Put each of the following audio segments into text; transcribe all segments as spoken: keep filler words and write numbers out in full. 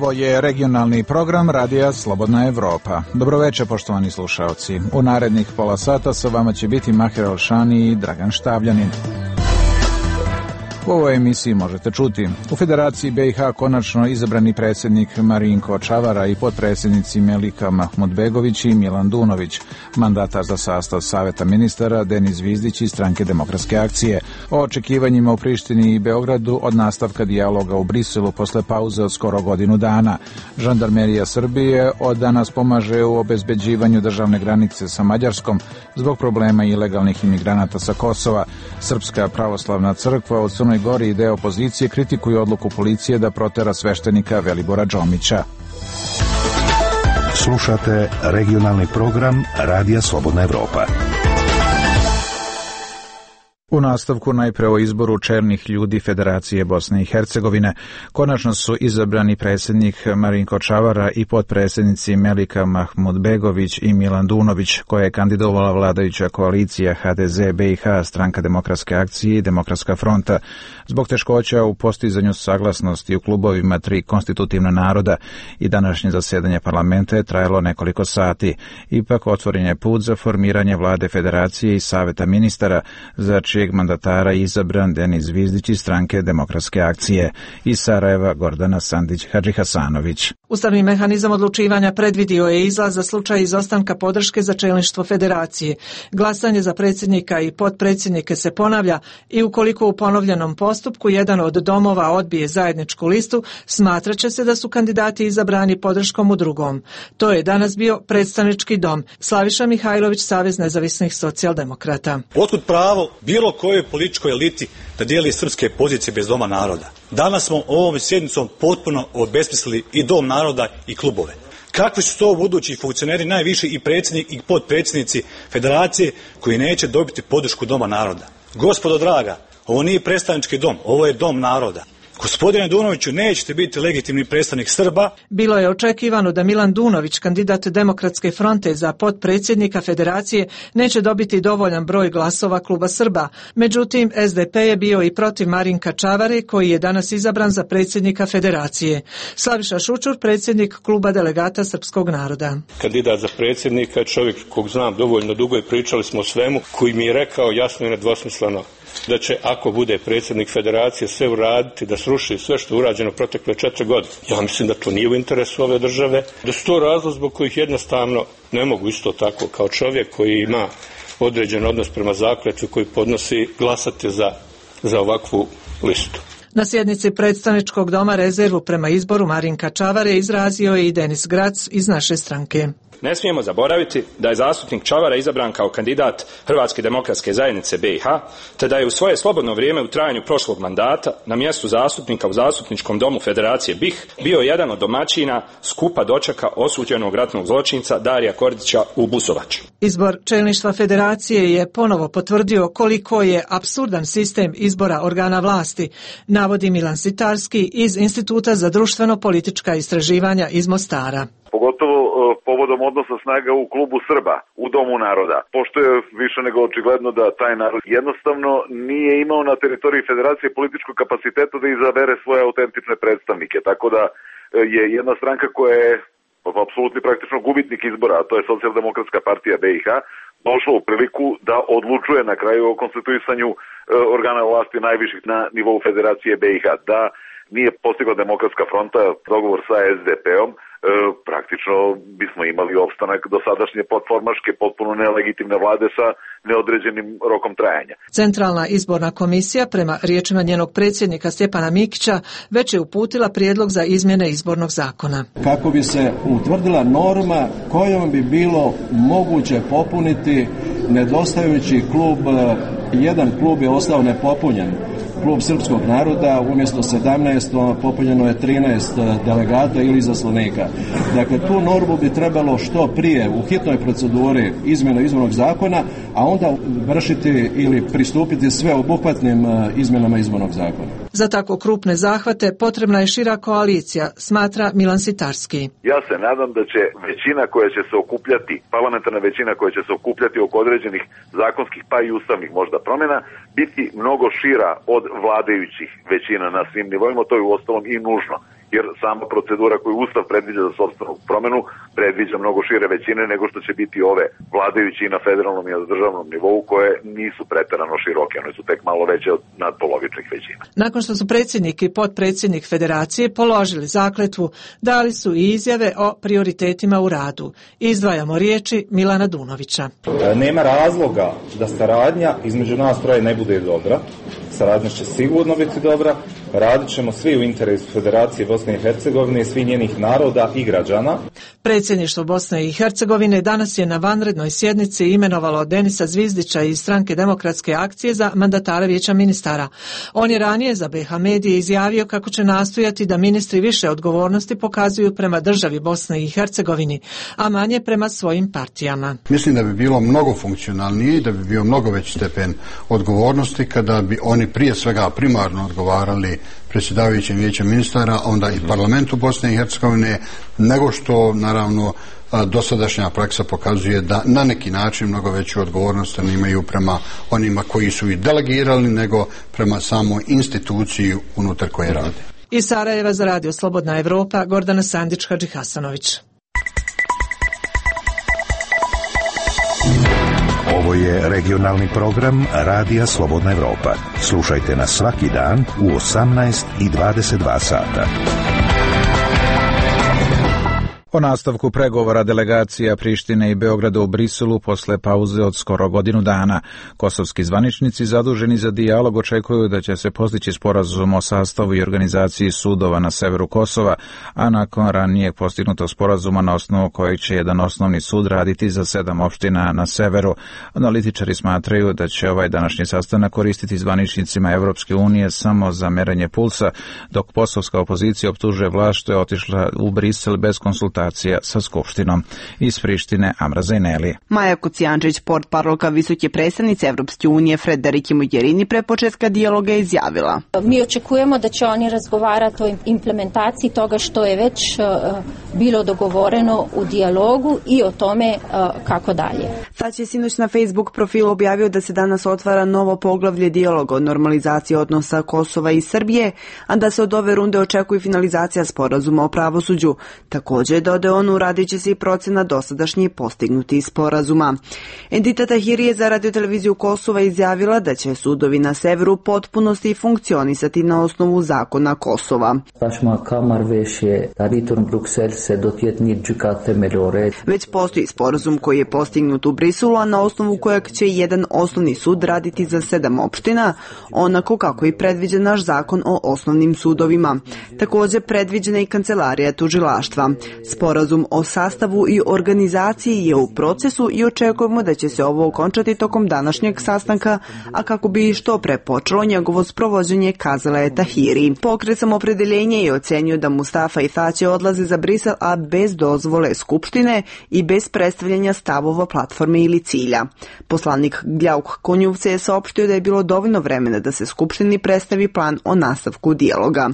Ovo je regionalni program Radija Slobodna Evropa. Dobroveče, poštovani slušaoci. U narednih pola sata sa vama će biti Maher Alšani i Dragan Štavljanin. U ovoj emisiji možete čuti: u Federaciji be i ha konačno izabrani predsjednik Marinko Čavara i potpredsjednici Melika Mahmudbegović i Milan Dunović, mandatar za sastav Saveta ministara Denis Zvizdić iz Stranke demokratske akcije, o očekivanjima u Prištini i Beogradu od nastavka dijaloga u Briselu posle pauze od skoro godinu dana. Žandarmerija Srbije od danas pomaže u obezbeđivanju državne granice sa Mađarskom zbog problema ilegalnih imigranata sa Kosova. Srpska pravoslavna crkva od Crnoj Gori i deo opozicije kritikuju odluku policije da protera sveštenika Velibora Džomića. Slušate regionalni program Radija Slobodna Evropa. U nastavku najpre o izboru čelnih ljudi Federacije Bosne i Hercegovine. Konačno su izabrani predsjednik Marinko Čavara i potpredsjednici Melika Mahmudbegović i Milan Dunović, koje je kandidovala vladajuća koalicija ha de ze be i ha, Stranka demokratske akcije i Demokratska fronta. Zbog teškoća u postizanju saglasnosti u klubovima tri konstitutivna naroda i današnje zasedanje parlamenta je trajalo nekoliko sati. Ipak otvoren je put za formiranje vlade Federacije i Saveta ministara, za čijeg mandatara izabran Denis Zvizdić iz Stranke demokratske akcije. Iz Sarajeva Gordana Sandić-Hadžihasanović. Ustavni mehanizam odlučivanja predvidio je izlaz za slučaj izostanka podrške za čelništvo Federacije. Glasanje za predsjednika i potpredsjednike se ponavlja i ukoliko u ponovljenom postupku jedan od domova odbije zajedničku listu, smatraće se da su kandidati izabrani podrškom u drugom. To je danas bio predstavnički dom. Slaviša Mihajlović, Savez nezavisnih socijaldemokrata. Otkud pravo bilo kojoj političkoj eliti da dijeli srpske pozicije bez doma naroda? Danas smo ovom sjednicom potpuno obesmislili i dom naroda i klubove. Kakvi su to budući funkcioneri, najviši i predsjednik i potpredsjednici Federacije, koji neće dobiti podršku doma naroda? Gospodo draga, ovo nije predstavnički dom, ovo je dom naroda. Gospodine Dunoviću, nećete biti legitimni predstavnik Srba. Bilo je očekivano da Milan Dunović, kandidat Demokratske fronte za potpredsjednika Federacije, neće dobiti dovoljan broj glasova kluba Srba. Međutim, es de pe je bio i protiv Marinka Čavare, koji je danas izabran za predsjednika Federacije. Slaviša Šučur, predsjednik kluba delegata Srpskog naroda. Kandidat za predsjednika je čovjek kog znam dovoljno dugo i pričali smo o svemu, koji mi je rekao jasno i nedvosmisleno da će, ako bude predsjednik Federacije, sve uraditi da sruši sve što je urađeno protekle četiri godine. Ja mislim da to nije u interesu ove države, da su to razlog zbog kojih jednostavno ne mogu isto tako kao čovjek koji ima određen odnos prema zakletvi koji podnosi, glasati za, za ovakvu listu. Na sjednici predstavničkog doma rezervu prema izboru Marinka Čavare izrazio je i Denis Grac iz naše stranke. Ne smijemo zaboraviti da je zastupnik Čavara izabran kao kandidat Hrvatske demokratske zajednice be i ha, te da je u svoje slobodno vrijeme u trajanju prošlog mandata na mjestu zastupnika u Zastupničkom domu Federacije be i ha bio jedan od domaćina skupa dočeka osuđenog ratnog zločinca Darija Kordića u Busovači. Izbor čelništva Federacije je ponovo potvrdio koliko je apsurdan sistem izbora organa vlasti, navodi Milan Sitarski iz Instituta za društveno-politička istraživanja iz Mostara. Pogotovo povodom odnosa snaga u klubu Srba, u Domu naroda, pošto je više nego očigledno da taj narod jednostavno nije imao na teritoriji Federacije političkog kapaciteta da izabere svoje autentične predstavnike, tako da je jedna stranka koja je apsolutni praktično gubitnik izbora, a to je Socijaldemokratska partija be i ha, došla u priliku da odlučuje na kraju o konstituisanju organa vlasti najviših na nivou Federacije be i ha. Da nije postigla Demokratska fronta dogovor sa es de pe-om, E, praktično bismo imali opstanak dosadašnje platformaške, potpuno nelegitimne vlade sa neodređenim rokom trajanja. Centralna izborna komisija, prema riječima njenog predsjednika Stjepana Mikića, već je uputila prijedlog za izmjene izbornog zakona. Kako bi se utvrdila norma kojom bi bilo moguće popuniti nedostajući klub, jedan klub je ostao nepopunjen. Klub Srpskog naroda umjesto sedamnaest popunjeno je trinaest delegata ili izaslanika. Dakle, tu normu bi trebalo što prije u hitnoj proceduri izmjena izbornog zakona, a onda vršiti ili pristupiti sve obuhvatnim izmjenama izbornog zakona. Za tako krupne zahvate potrebna je šira koalicija, smatra Milan Sitarski. Ja se nadam da će većina koja će se okupljati, parlamentarna većina koja će se okupljati oko određenih zakonskih pa i ustavnih možda promjena, biti mnogo šira od vladajućih većina na svim nivoima, to je uostalom i nužno. jer sama procedura koju Ustav predviđa za sopstvenu promenu predviđa mnogo šire većine nego što će biti ove vladajući i na federalnom i na državnom nivou, koje nisu preterano široke, one su tek malo veće od nadpolovičnih većina. Nakon što su predsjednik i potpredsjednik Federacije položili zakletvu, dali su i izjave o prioritetima u radu. Izdvajamo riječi Milana Dunovića. Nema razloga da saradnja između nas troje ne bude dobra. Saradnja će sigurno biti dobra. Radit ćemo svi u interesu Federacije Bosne i Hercegovine, svih njenih naroda i građana. Predsjedništvo Bosne i Hercegovine danas je na vanrednoj sjednici imenovalo Denisa Zvizdića iz Stranke Demokratske akcije za mandatara Vijeća ministara. On je ranije za B H medije izjavio kako će nastojati da ministri više odgovornosti pokazuju prema državi Bosne i Hercegovini, a manje prema svojim partijama. Mislim da bi bilo mnogo funkcionalnije i da bi bio mnogo veći stepen odgovornosti kada bi oni prije svega primarno odgovarali predsjedavajućem Vijeća ministara, onda i parlamentu Bosne i Hercegovine, nego što naravno dosadašnja praksa pokazuje da na neki način mnogo veću odgovornost oni imaju prema onima koji su i delegirali, nego prema samoj instituciji unutar koje rade. Iz Sarajeva za radio Slobodna Evropa, Gordana Sandić, Hadži Hasanović. Ovo je regionalni program Radija Slobodna Evropa. Slušajte nas svaki dan u osamnaest i dvadeset dva sata. O nastavku pregovora delegacija Prištine i Beograda u Briselu posle pauze od skoro godinu dana. Kosovski zvaničnici zaduženi za dijalog očekuju da će se postići sporazum o sastavu i organizaciji sudova na severu Kosova, a nakon ranijeg postignutog sporazuma na osnovu kojeg će jedan osnovni sud raditi za sedam opština na severu. Analitičari smatraju da će ovaj današnji sastanak koristiti zvaničnicima Evropske unije samo za merenje pulsa, dok kosovska opozicija optužuje vlast što je otišla u Brisel bez konsultacija sa Skupštinom. Iz Prištine Amra Zajneli. Maja Kocijančić, portparolka visoke predstavnice Evropske unije Frederike Mogherini, pre početka dijaloga je izjavila: Mi očekujemo da će oni razgovarati o implementaciji toga što je već uh, bilo dogovoreno u dijalogu i o tome uh, kako dalje. Tać je sinoć na Facebook profilu objavio da se danas otvara novo poglavlje dijaloga o normalizaciji odnosa Kosova i Srbije, a da se od ove runde očekuje finalizacija sporazuma o pravosuđu. Također dodao on, uradit će se i procena dosadašnje postignuti sporazuma. Edita Tahiri je za radioteleviziju Kosova izjavila da će sudovi na severu potpunosti funkcionisati na osnovu zakona Kosova. Već postoji sporazum koji je postignut u Briselu, a na osnovu kojeg će jedan osnovni sud raditi za sedam opština, onako kako i predviđa naš zakon o osnovnim sudovima. Također predviđena i kancelarija tužilaštva. Sporazum o sastavu i organizaciji je u procesu i očekujemo da će se ovo okončati tokom današnjeg sastanka, a kako bi što pre počelo njegovo sprovođenje, kazala je Tahiri. Pokret Samoopredjeljenje je ocenio da Mustafa i Thaće odlaze za Brisel, a bez dozvole Skupštine i bez predstavljanja stavova, platforme ili cilja. Poslanik Gljauk Konjuvce je saopštio da je bilo dovoljno vremena da se Skupštini predstavi plan o nastavku dijaloga.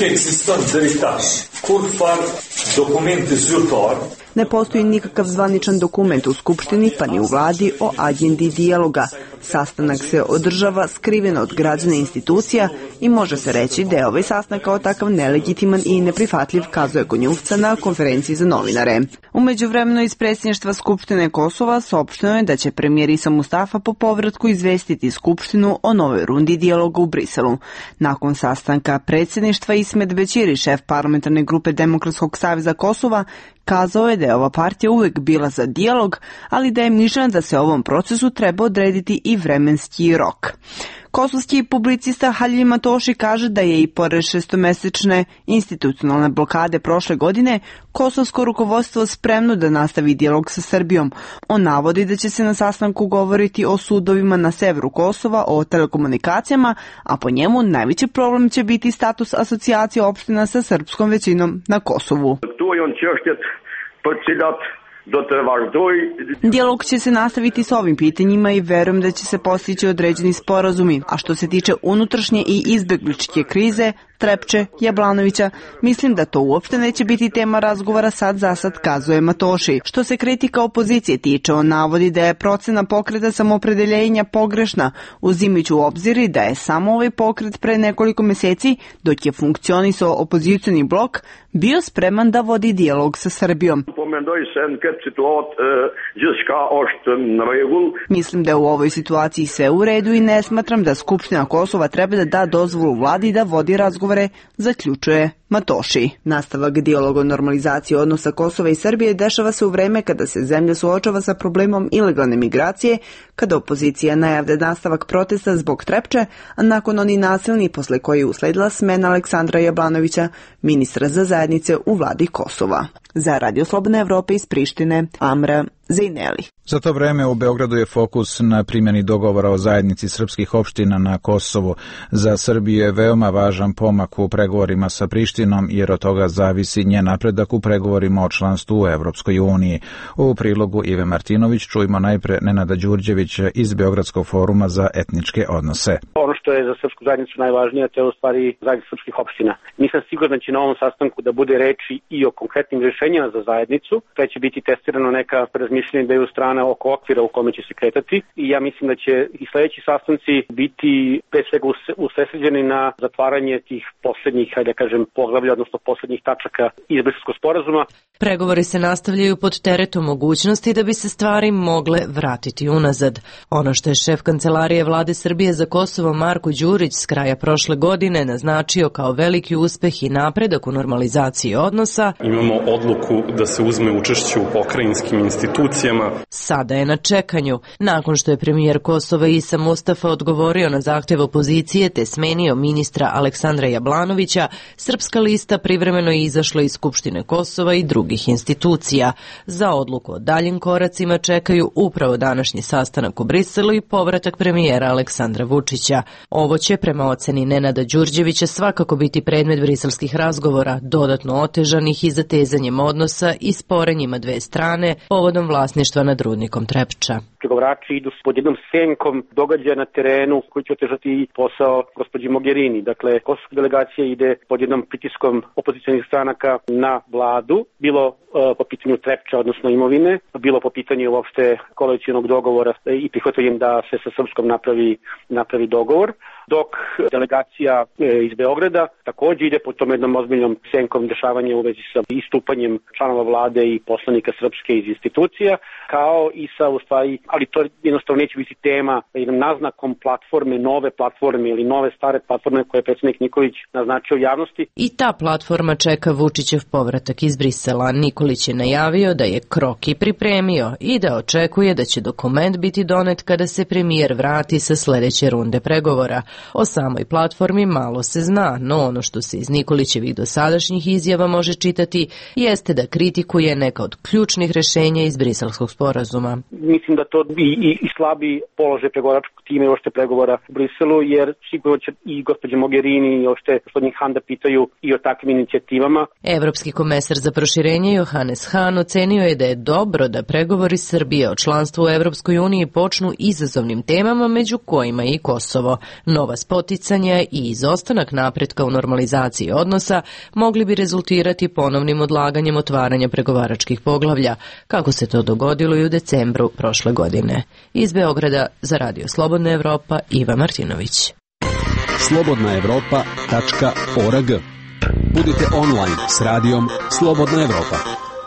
Ne postoji nikakav zvaničan dokument u Skupštini pa ni u vladi o agendi dijaloga. Sastanak se održava skriveno od građana i institucija i može se reći da je ovaj sastanak kao takav nelegitiman i neprihvatljiv, kazuje Konjuvca na konferenciji za novinare. U međuvremenu iz predsjedništva Skupštine Kosova saopšteno je da će premijer Isa Mustafa po povratku izvestiti Skupštinu o novoj rundi dijaloga u Briselu. Nakon sastanka predsjedništva, Ismet Bećiri, šef parlamentarne grupe Demokratskog saveza Kosova, kazao je da je ova partija uvek bila za dijalog, ali da je mišljen da se ovom procesu treba odrediti i vremenski rok. Kosovski publicista Halil Matoši kaže da je i pored šestomesečne institucionalne blokade prošle godine kosovsko rukovodstvo spremno da nastavi dijalog sa Srbijom. On navodi da će se na sastanku govoriti o sudovima na severu Kosova, o telekomunikacijama, a po njemu najveći problem će biti status asocijacije opština sa srpskom većinom na Kosovu. Dijalog će se nastaviti s ovim pitanjima i verujem da će se postići određeni sporazumi, a što se tiče unutrašnje i izbegličke krize, Trepče, Jablanovića, mislim da to uopšte neće biti tema razgovora sad za sad, kazuje Matoši. Što se kritika opozicije tiče, on navodi da je procena pokreta samopredeljenja pogrešna, uzimajući u obzir da je samo ovaj pokret pre nekoliko meseci, dok je funkcionisao opozicioni blok, bio spreman da vodi dijalog sa Srbijom. Mislim da je u ovoj situaciji sve u redu i ne smatram da Skupština Kosova treba da da dozvolu vladi da vodi razgovore, zaključuje Matoši. Nastavak dijaloga o normalizaciji odnosa Kosova i Srbije dešava se u vreme kada se zemlja suočava sa problemom ilegalne migracije, kada opozicija najavlja nastavak protesta zbog Trepče, a nakon oni nasilni posle koji je usledila smena Aleksandra Jablanovića, ministra za zajednice u vladi Kosova. Za Radio Slobodna Evropa iz Prištine, Amra Zejneli. Za to vreme u Beogradu je fokus na primjeni dogovora o zajednici srpskih opština na Kosovu. Za Srbiju je veoma važan pomak u pregovorima sa Prištinom, jer od toga zavisi njen napredak u pregovorima o članstvu u Evropskoj uniji. U prilogu Ive Martinović čujemo najpre Nenada Đurđevića iz Beogradskog foruma za etničke odnose. Ono što je za srpsku zajednicu najvažnije, to je u stvari zajednica srpskih opština. Nisam siguran da će na ovom sastanku da bude reči i o konkretnim rješenjima za zajednicu, to će biti testirano neka razmišljenja da je u strana oko okvira u kome će se kretati i ja mislim da će i sljedeći sastanci biti pre svega usredsređeni na zatvaranje tih posljednjih, hajde da kažem, poglavlja, odnosno posljednjih tačaka iz Briselskog sporazuma. Pregovori se nastavljaju pod teretom mogućnosti da bi se stvari mogle vratiti unazad. Ono što je šef kancelarije vlade Srbije za Kosovo Marko Đurić s kraja prošle godine naznačio kao veliki uspeh i napredak u normalizaciji odnosa. Imamo odluku da se uzme učešće u pokrajinskim institucijama. Sada je na čekanju. Nakon što je premijer Kosova Isa Mustafa odgovorio na zahtjev opozicije te smenio ministra Aleksandra Jablanovića, Srpska lista privremeno je izašla iz Skupštine Kosova i drugih institucija. Za odluku o daljim koracima čekaju upravo današnji sastanak u Briselu i povratak premijera Aleksandra Vučića. Ovo će, prema oceni Nenada Đurđevića, svakako biti predmet briselskih razgovora, dodatno otežanih i zatezanjem odnosa i sporenjima dve strane povodom vlasništva nad rudnikom Trepča. Pregovarači idu pod jednom senkom događaja na terenu koji će otežati i posao gospođi Mogherini. Dakle, kosovska delegacija ide pod jednom pritiskom opozicionih stranaka na vladu, bilo uh, po pitanju Trepča, odnosno imovine, bilo po pitanju uopšte koalicionog dogovora i prihvatanjem da se sa Srpskom napravi, napravi dogovor. Dok delegacija iz Beograda također ide po tom jednom ozbiljnom senkom dešavanja u vezi sa istupanjem članova vlade i poslanika Srpske iz institucija, kao i sa, u stvari, ali to jednostavno neće biti tema, jednom naznakom platforme, nove platforme ili nove stare platforme koje je predsjednik Nikolić naznačio javnosti. I ta platforma čeka Vučićev povratak iz Brisela. Nikolić je najavio da je Kroki pripremio i da očekuje da će dokument biti donet kada se premijer vrati sa sljedeće runde pregovora. O samoj platformi malo se zna, no ono što se iz Nikolićevih dosadašnjih izjava može čitati jeste da kritikuje neka od ključnih rješenja iz Briselskog sporazuma. Mislim da to i, i, i slabi položaj pregovaračkog tima i ošte pregovora u Briselu, jer sigurno će i gospođe Mogherini i ošte gospodin Han da pitaju i o takvim inicijativama. Evropski komesar za proširenje Johannes Hahn ocenio je da je dobro da pregovori Srbije o članstvu u Evropskoj uniji počnu izazovnim temama, među kojima je i Kosovo. Nova spoticanja i izostanak napretka u normalizaciji odnosa mogli bi rezultirati ponovnim odlaganjem otvaranja pregovaračkih poglavlja, kako se to dogodilo i u decembru prošle godine. Iz Beograda za Radio Slobodna Evropa, Iva Martinović. slobodna evropa tačka org. Budite online s radijom Slobodna Evropa.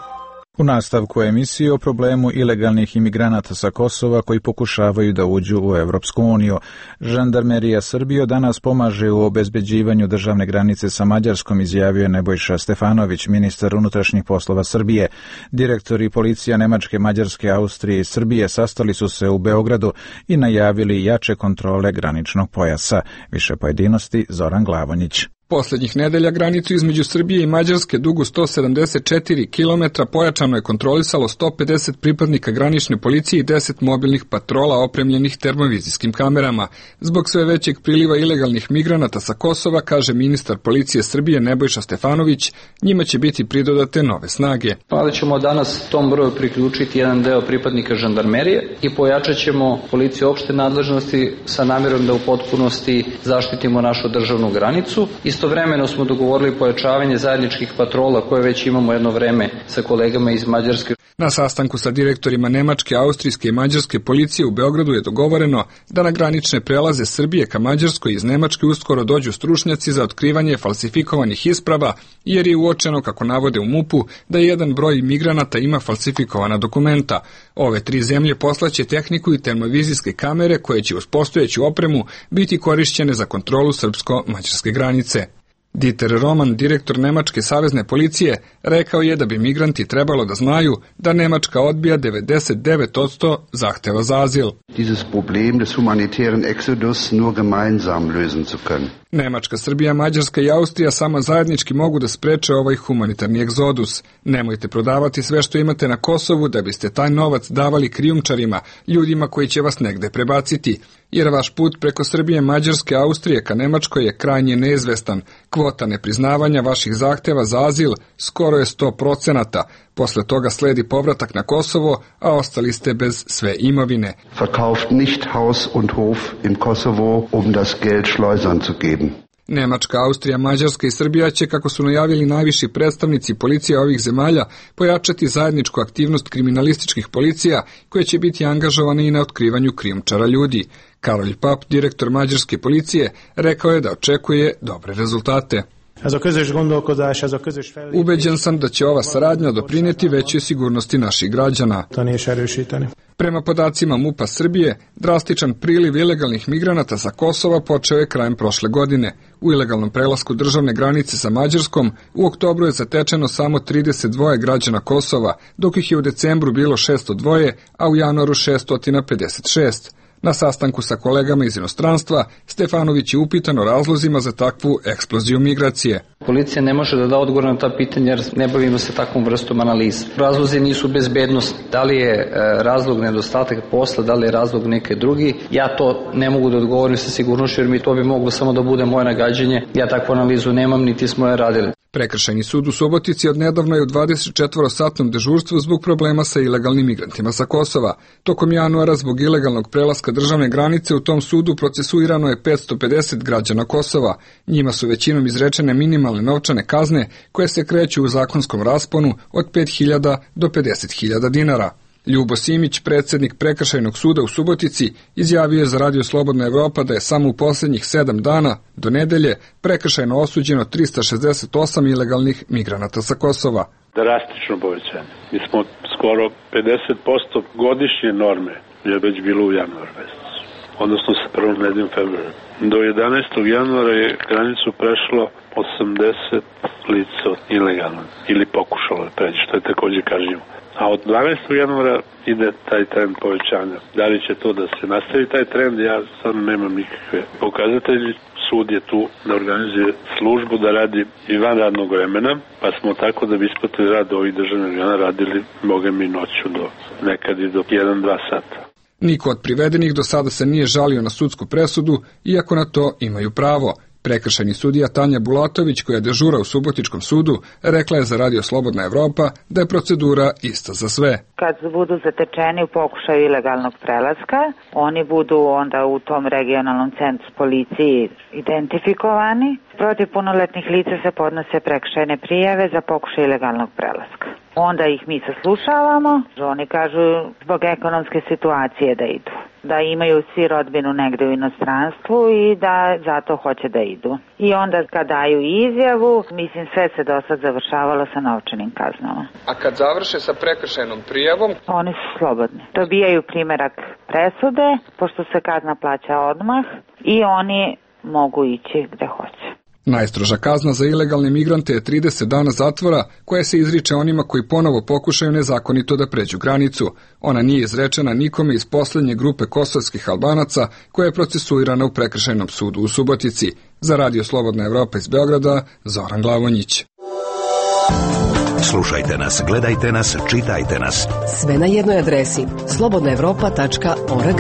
U nastavku emisije o problemu ilegalnih imigranata sa Kosova koji pokušavaju da uđu u Evropsku uniju. Žandarmerija Srbije danas pomaže u obezbeđivanju državne granice sa Mađarskom, izjavio je Nebojša Stefanović, ministar unutrašnjih poslova Srbije. Direktori policija Nemačke, Mađarske, Austrije i Srbije sastali su se u Beogradu i najavili jače kontrole graničnog pojasa. Više pojedinosti Zoran Glavonjić. Poslednjih nedelja granicu između Srbije i Mađarske dugu sto sedamdeset četiri kilometra pojačano je kontrolisalo sto pedeset pripadnika granične policije i deset mobilnih patrola opremljenih termovizijskim kamerama. Zbog sve većeg priliva ilegalnih migranata sa Kosova, kaže ministar policije Srbije Nebojša Stefanović, njima će biti pridodate nove snage. Vlada ćemo danas tom broju priključiti jedan deo pripadnika žandarmerije i pojačat ćemo policiju opšte nadležnosti sa namjerom da u potpunosti zaštitimo našu državnu granicu. I Istovremeno smo dogovorili pojačavanje zajedničkih patrola koje već imamo jedno vreme sa kolegama iz Mađarske. Na sastanku sa direktorima Nemačke, Austrijske i Mađarske policije u Beogradu je dogovoreno da na granične prelaze Srbije ka Mađarskoj iz Nemačke uskoro dođu stručnjaci za otkrivanje falsifikovanih isprava, jer je uočeno, kako navode u MUP-u, da jedan broj migranata ima falsifikovana dokumenta. Ove tri zemlje poslaće tehniku i termovizijske kamere koje će uz postojeću opremu biti korišćene za kontrolu srpsko-mađarske granice. Dieter Roman, direktor Nemačke savezne policije, rekao je da bi migranti trebalo da znaju da Nemačka odbija devedeset devet posto zahteva za azil. Dieses Problem des humanitären Exodus nur gemeinsam lösen zu können. Nemačka, Srbija, Mađarska i Austrija samo zajednički mogu da spreče ovaj humanitarni egzodus. Nemojte prodavati sve što imate na Kosovu da biste taj novac davali krijumčarima, ljudima koji će vas negde prebaciti, jer vaš put preko Srbije, Mađarske, Austrije ka Nemačkoj je krajnje neizvestan. Kvota nepriznavanja vaših zahteva za azil skoro je sto procenata. Posle toga sledi povratak na Kosovo, a ostali ste bez sve imovine. Verkauft nicht Haus und Hof im Kosovo, um das Geld Schleusern zu geben. Nemačka, Austrija, Mađarska i Srbija će, kako su najavili najviši predstavnici policije ovih zemalja, pojačati zajedničku aktivnost kriminalističkih policija koje će biti angažovane i na otkrivanju krijumčara ljudi. Karol Pap, direktor mađarske policije, rekao je da očekuje dobre rezultate. Ubeđen sam da će ova saradnja doprinijeti većoj sigurnosti naših građana. Prema podacima MUP-a Srbije, drastičan priliv ilegalnih migranata sa Kosova počeo je krajem prošle godine. U ilegalnom prelasku državne granice sa Mađarskom u oktobru je zatečeno samo trideset dva građana Kosova, dok ih je u decembru bilo šesto dva, a u januaru šesto pedeset šest. Na sastanku sa kolegama iz inostranstva, Stefanović je upitan o razlozima za takvu eksploziju migracije. Policija ne može da da odgovor na ta pitanja jer ne bavimo se takvom vrstom analize. Razlozi nisu bezbednost. Da li je e, razlog nedostatak posla, da li je razlog neke drugi, ja to ne mogu da odgovorim sa sigurnošću jer mi to bi moglo samo da bude moje nagađanje. Ja takvu analizu nemam, niti smo je radili. Prekršajni sud u Subotici odnedavno je u dvadesetčetvorosatnom dežurstvu zbog problema sa ilegalnim migrantima sa Kosova. Tokom januara zbog ilegalnog prelaska državne granice u tom sudu procesuirano je petsto pedeset građana Kosova. Njima su većinom izrečene minimalne novčane kazne koje se kreću u zakonskom rasponu od pet hiljada do pedeset hiljada dinara. Ljubo Simić, predsjednik Prekršajnog suda u Subotici, izjavio je za Radio Slobodna Evropa da je samo u posljednjih sedam dana do nedelje prekršajno osuđeno trista šezdeset osam ilegalnih migranata sa Kosova. Drastično povećanje. Mi smo skoro pedeset posto godišnje norme je već bilo u januaru mesecu, odnosno sa prvom nedeljom februara. Do jedanaestog januara je granicu prešlo osamdeset lica ilegalno ili pokušalo da pređe, što je također kažnjivo. A od dvanaestog januara ide taj trend povećanja. Da li će to da se nastavi taj trend, ja stvarno nemam nikakve pokazatelje. Sud je tu da organizuje službu da radi i van radnog vremena, pa smo tako da bi isplatili rad ovih državnih organa radili boga mi noću do nekad i do jedan dva sata. Niko od privedenih do sada se nije žalio na sudsku presudu, iako na to imaju pravo. Prekršajni sudija Tanja Bulatović, koja dežura u Subotičkom sudu, rekla je za Radio Slobodna Evropa da je procedura ista za sve. Kad budu zatečeni u pokušaju ilegalnog prelaska, oni budu onda u tom regionalnom centru policiji identifikovani. Protiv punoletnih lica se podnose prekršajne prijave za pokušaj ilegalnog prelaska. Onda ih mi saslušavamo, oni kažu zbog ekonomske situacije da idu, da imaju svi rodbinu negde u inostranstvu i da zato hoće da idu. I onda kad daju izjavu, mislim sve se do sad završavalo sa novčanim kaznama. A kad završe sa prekršajnom prijavom? Oni su slobodni. Dobijaju primerak presude, pošto se kazna plaća odmah i oni mogu ići gde hoće. Najstroža kazna za ilegalne migrante je trideset dana zatvora, koja se izriče onima koji ponovo pokušaju nezakonito da pređu granicu. Ona nije izrečena nikome iz posljednje grupe kosovskih Albanaca, koja je procesuirana u Prekršajnom sudu u Subotici. Za Radio Slobodna Evropa iz Beograda, Zoran Glavonjić. Slušajte nas, gledajte nas, čitajte nas. Sve na jednoj adresi slobodna evropa tačka org.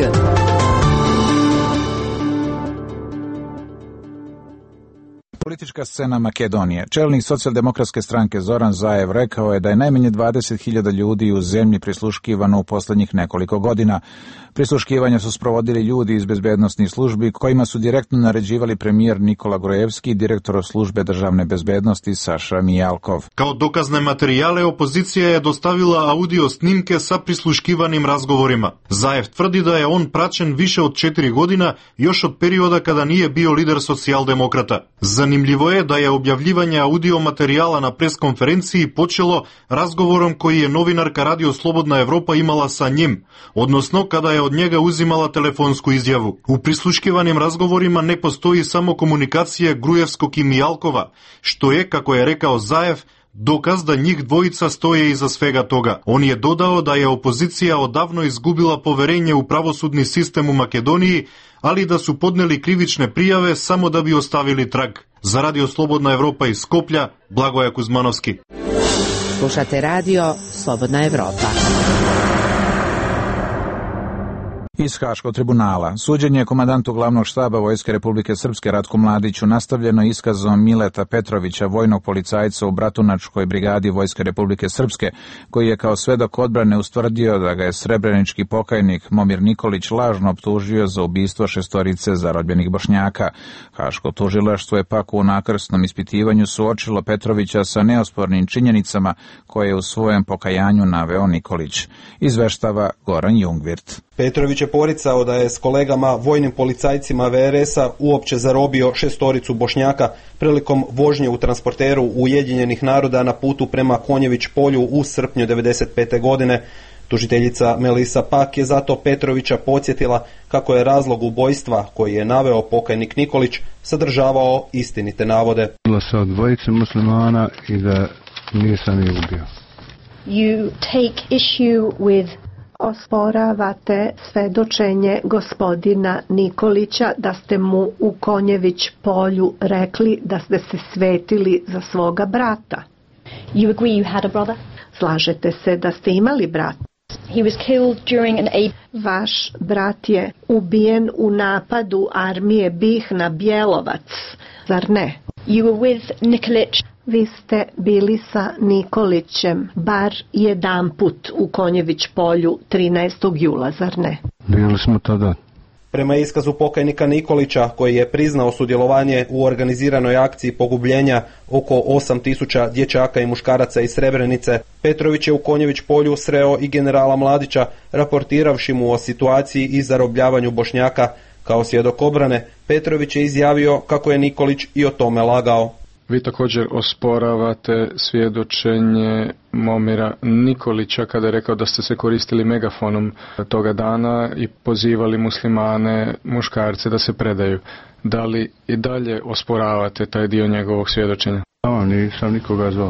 Politička scena Makedonije. Čelnik socijaldemokratske stranke Zoran Zaev rekao je da je najmanje dvadeset hiljada ljudi u zemlji prisluškivano u posljednjih nekoliko godina. Prisluškivanja su sprovodili ljudi iz bezbednosnih službi kojima su direktno naređivali premijer Nikola Grujevski i direktor službe državne bezbednosti Saša Mijalkov. Kao dokazne materijale opozicija je dostavila audio snimke sa prisluškivanim razgovorima. Zaev tvrdi da je on praćen više od četiri godina, još od perioda kada nije bio lider socijaldemokrata. Zanimljivo je da je objavljivanje audio materijala na preskonferenciji počelo razgovorom koji je novinarka Radio Slobodna Evropa imala sa njim, odnosno kada je od njega uzimala telefonsku izjavu. U prisluškivanim razgovorima ne postoji samo komunikacija Grujevskog i Mijalkova, što je, kako je rekao Zaev, dokaz da njih dvojica stoje iza svega toga. On je dodao da je opozicija odavno izgubila poverenje u pravosudni sistem u Makedoniji, ali da su podneli krivične prijave samo da bi ostavili trag. Za Radio Slobodna Evropa iz Skoplja, Blagoje Kuzmanovski. Slušate radio Slobodna Evropa. Iz Haškog tribunala. Suđenje komandantu glavnog štaba Vojske Republike Srpske Ratku Mladiću nastavljeno iskazom Mileta Petrovića, vojnog policajca u Bratunačkoj brigadi Vojske Republike Srpske, koji je kao svedok odbrane ustvrdio da ga je srebrenički pokajnik Momir Nikolić lažno optužio za ubistvo šestorice zarobljenih Bošnjaka. Haško tužilaštvo je pak u nakrsnom ispitivanju suočilo Petrovića sa neospornim činjenicama koje je u svojem pokajanju naveo Nikolić. Izveštava Goran Jungvirt. Petrović je poricao da je s kolegama vojnim policajcima V R S-a uopće zarobio šestoricu Bošnjaka prilikom vožnje u transporteru Ujedinjenih naroda na putu prema Konjević polju u srpnju devedeset pete. godine. Tužiteljica Melisa Pak je zato Petrovića podsjetila kako je razlog ubojstva koji je naveo pokajnik Nikolić sadržavao istinite navode. Bilo se od dvojice muslimana i da nisam ih ubio. You take issue with osporavate svedočenje gospodina Nikolića da ste mu u Konjević polju rekli da ste se svetili za svoga brata. You agree you had a brother? Slažete se da ste imali brata? He was killed during an a... Vaš brat je ubijen u napadu armije B I H na Bjelovac, zar ne? You were with Nikolić. Vi ste bili sa Nikolićem bar jedan put u Konjević polju trinaestog jula, zar ne? Bili smo tada. Prema iskazu pokajnika Nikolića, koji je priznao sudjelovanje u organiziranoj akciji pogubljenja oko osam tisuća dječaka i muškaraca iz Srebrenice, Petrović je u Konjević polju sreo i generala Mladića, raportiravši mu o situaciji i zarobljavanju Bošnjaka. Kao svjedok obrane, Petrović je izjavio kako je Nikolić i o tome lagao. Vi također osporavate svjedočenje Momira Nikolića kada je rekao da ste se koristili megafonom toga dana i pozivali muslimane, muškarce da se predaju. Da li i dalje osporavate taj dio njegovog svjedočenja? No, nisam nikoga zvao.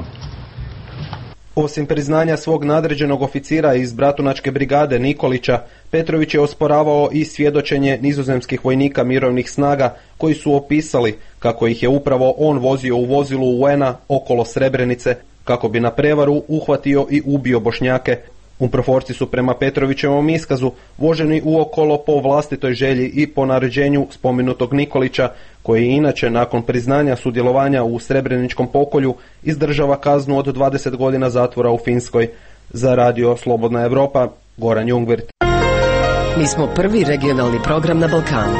Osim priznanja svog nadređenog oficira iz Bratunačke brigade Nikolića, Petrović je osporavao i svjedočenje nizozemskih vojnika mirovnih snaga koji su opisali kako ih je upravo on vozio u vozilu U N A okolo Srebrenice kako bi na prevaru uhvatio i ubio Bošnjake. Umproforci su prema Petrovićevom iskazu voženi uokolo po vlastitoj želji i po naređenju spomenutog Nikolića, koji je inače nakon priznanja sudjelovanja u Srebreničkom pokolju izdržava kaznu od dvadeset godina zatvora u Finskoj. Za Radio Slobodna Evropa, Goran Jungvirt. Mi smo prvi regionalni program na Balkanu.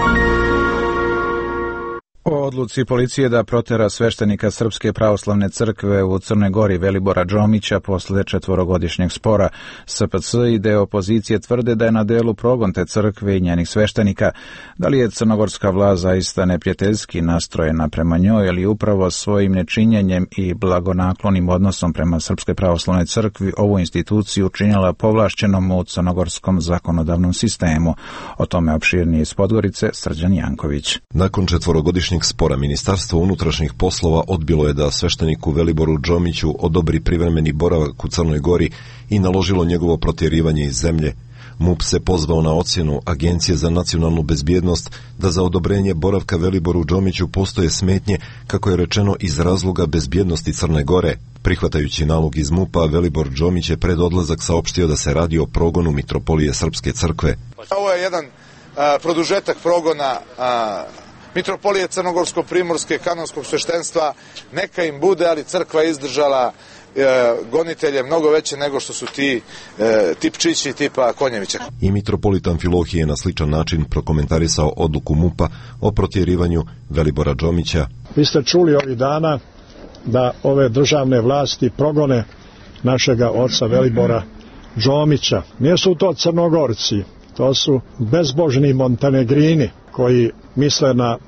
O odluci policije da protera sveštenika Srpske pravoslavne crkve u Crnoj Gori Velibora Džomića posle četvorogodišnjeg spora, S P C i deo opozicije tvrde da je na delu progon te crkve i njenih sveštenika. Da li je crnogorska vlast zaista neprijateljski nastrojena prema njoj ili upravo svojim nečinjenjem i blagonaklonim odnosom prema Srpskoj pravoslavnoj crkvi ovu instituciju učinila povlašćenom u crnogorskom zakonodavnom sistemu? O tome opširnije iz Podgorice Srđan Janković. Nakon četvorogodišnjeg spora Ministarstvo unutrašnjih poslova odbilo je da svešteniku Veliboru Džomiću odobri privremeni boravak u Crnoj Gori i naložilo njegovo protjerivanje iz zemlje. M U P se pozvao na ocjenu Agencije za nacionalnu bezbjednost da za odobrenje boravka Veliboru Džomiću postoje smetnje, kako je rečeno, iz razloga bezbjednosti Crne Gore. Prihvatajući nalog iz M U P-a, Velibor Džomić je pred odlazak saopštio da se radi o progonu Mitropolije Srpske crkve. Ovo je jedan a, produžetak progona a, mitropolije crnogorsko-primorske, kanonskog sveštenstva, neka im bude, ali crkva je izdržala e, gonitelje mnogo veće nego što su ti e, tipčići tipa Konjevića. I mitropolit Amfilohije na sličan način prokomentarisao odluku MUP-a o protjerivanju Velibora Džomića. Vi ste čuli ovih dana da ove državne vlasti progone našega oca Velibora Džomića. Nisu to Crnogorci, to su bezbožni Montenegrini koji misle na,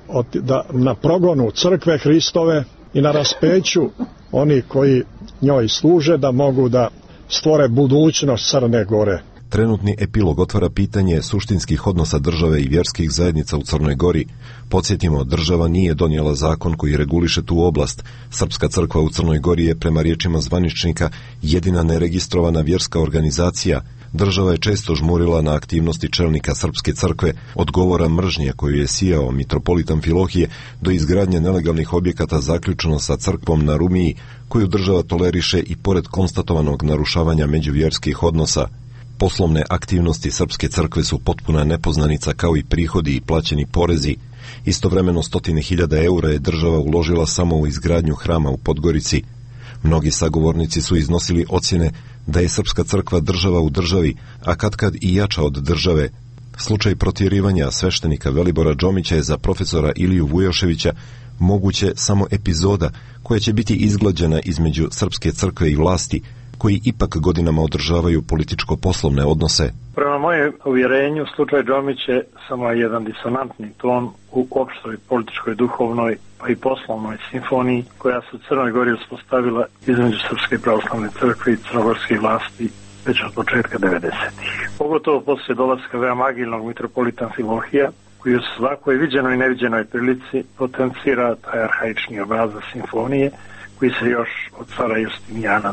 na progonu crkve Hristove i na raspeću oni koji njoj služe da mogu da stvore budućnost Crne Gore. Trenutni epilog otvara pitanje suštinskih odnosa države i vjerskih zajednica u Crnoj Gori. Podsjetimo, država nije donijela zakon koji reguliše tu oblast. Srpska crkva u Crnoj Gori je, prema riječima zvaničnika, jedina neregistrovana vjerska organizacija. Država je često žmurila na aktivnosti čelnika Srpske crkve, od govora mržnje koju je sijao mitropolit Amfilohije do izgradnje nelegalnih objekata zaključno sa crkvom na Rumiji, koju država toleriše i pored konstatovanog narušavanja međuvjerskih odnosa. Poslovne aktivnosti Srpske crkve su potpuna nepoznanica kao i prihodi i plaćeni porezi. Istovremeno stotine hiljada eura je država uložila samo u izgradnju hrama u Podgorici. Mnogi sagovornici su iznosili ocjene da je Srpska crkva država u državi, a katkad i jača od države. Slučaj protjerivanja sveštenika Velibora Džomića je za profesora Iliju Vujoševića moguće samo epizoda koja će biti izglađena između Srpske crkve i vlasti, koji ipak godinama održavaju političko-poslovne odnose. Prema mojem uvjerenju, slučaj Džomić je samo jedan disonantni ton u opštoj političkoj, duhovnoj pa i poslovnoj simfoniji koja se u Crnoj Gori uspostavila između Srpske pravoslavne crkve i crnogorske vlasti već od početka devedesetih. Pogotovo poslije dolaska veoma agilnog mitropolita Amfilohija, koji u svakoj viđenoj i neviđenoj prilici potencira taj arhaični obrazac simfonije koji se još od cara Justinijana,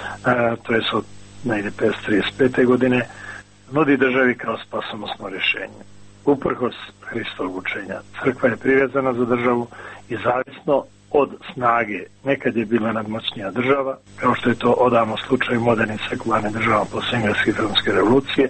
e, to je od negdje petsto trideset pete godine, nudi državi kao spasonosno rješenje. Uprkos Hristovog učenja, crkva je privezana za državu i zavisno od snage nekad je bila nadmoćnija država, kao što je to odavno slučaj u modernim sekularnim državama poslije Engleske i Francuske revolucije,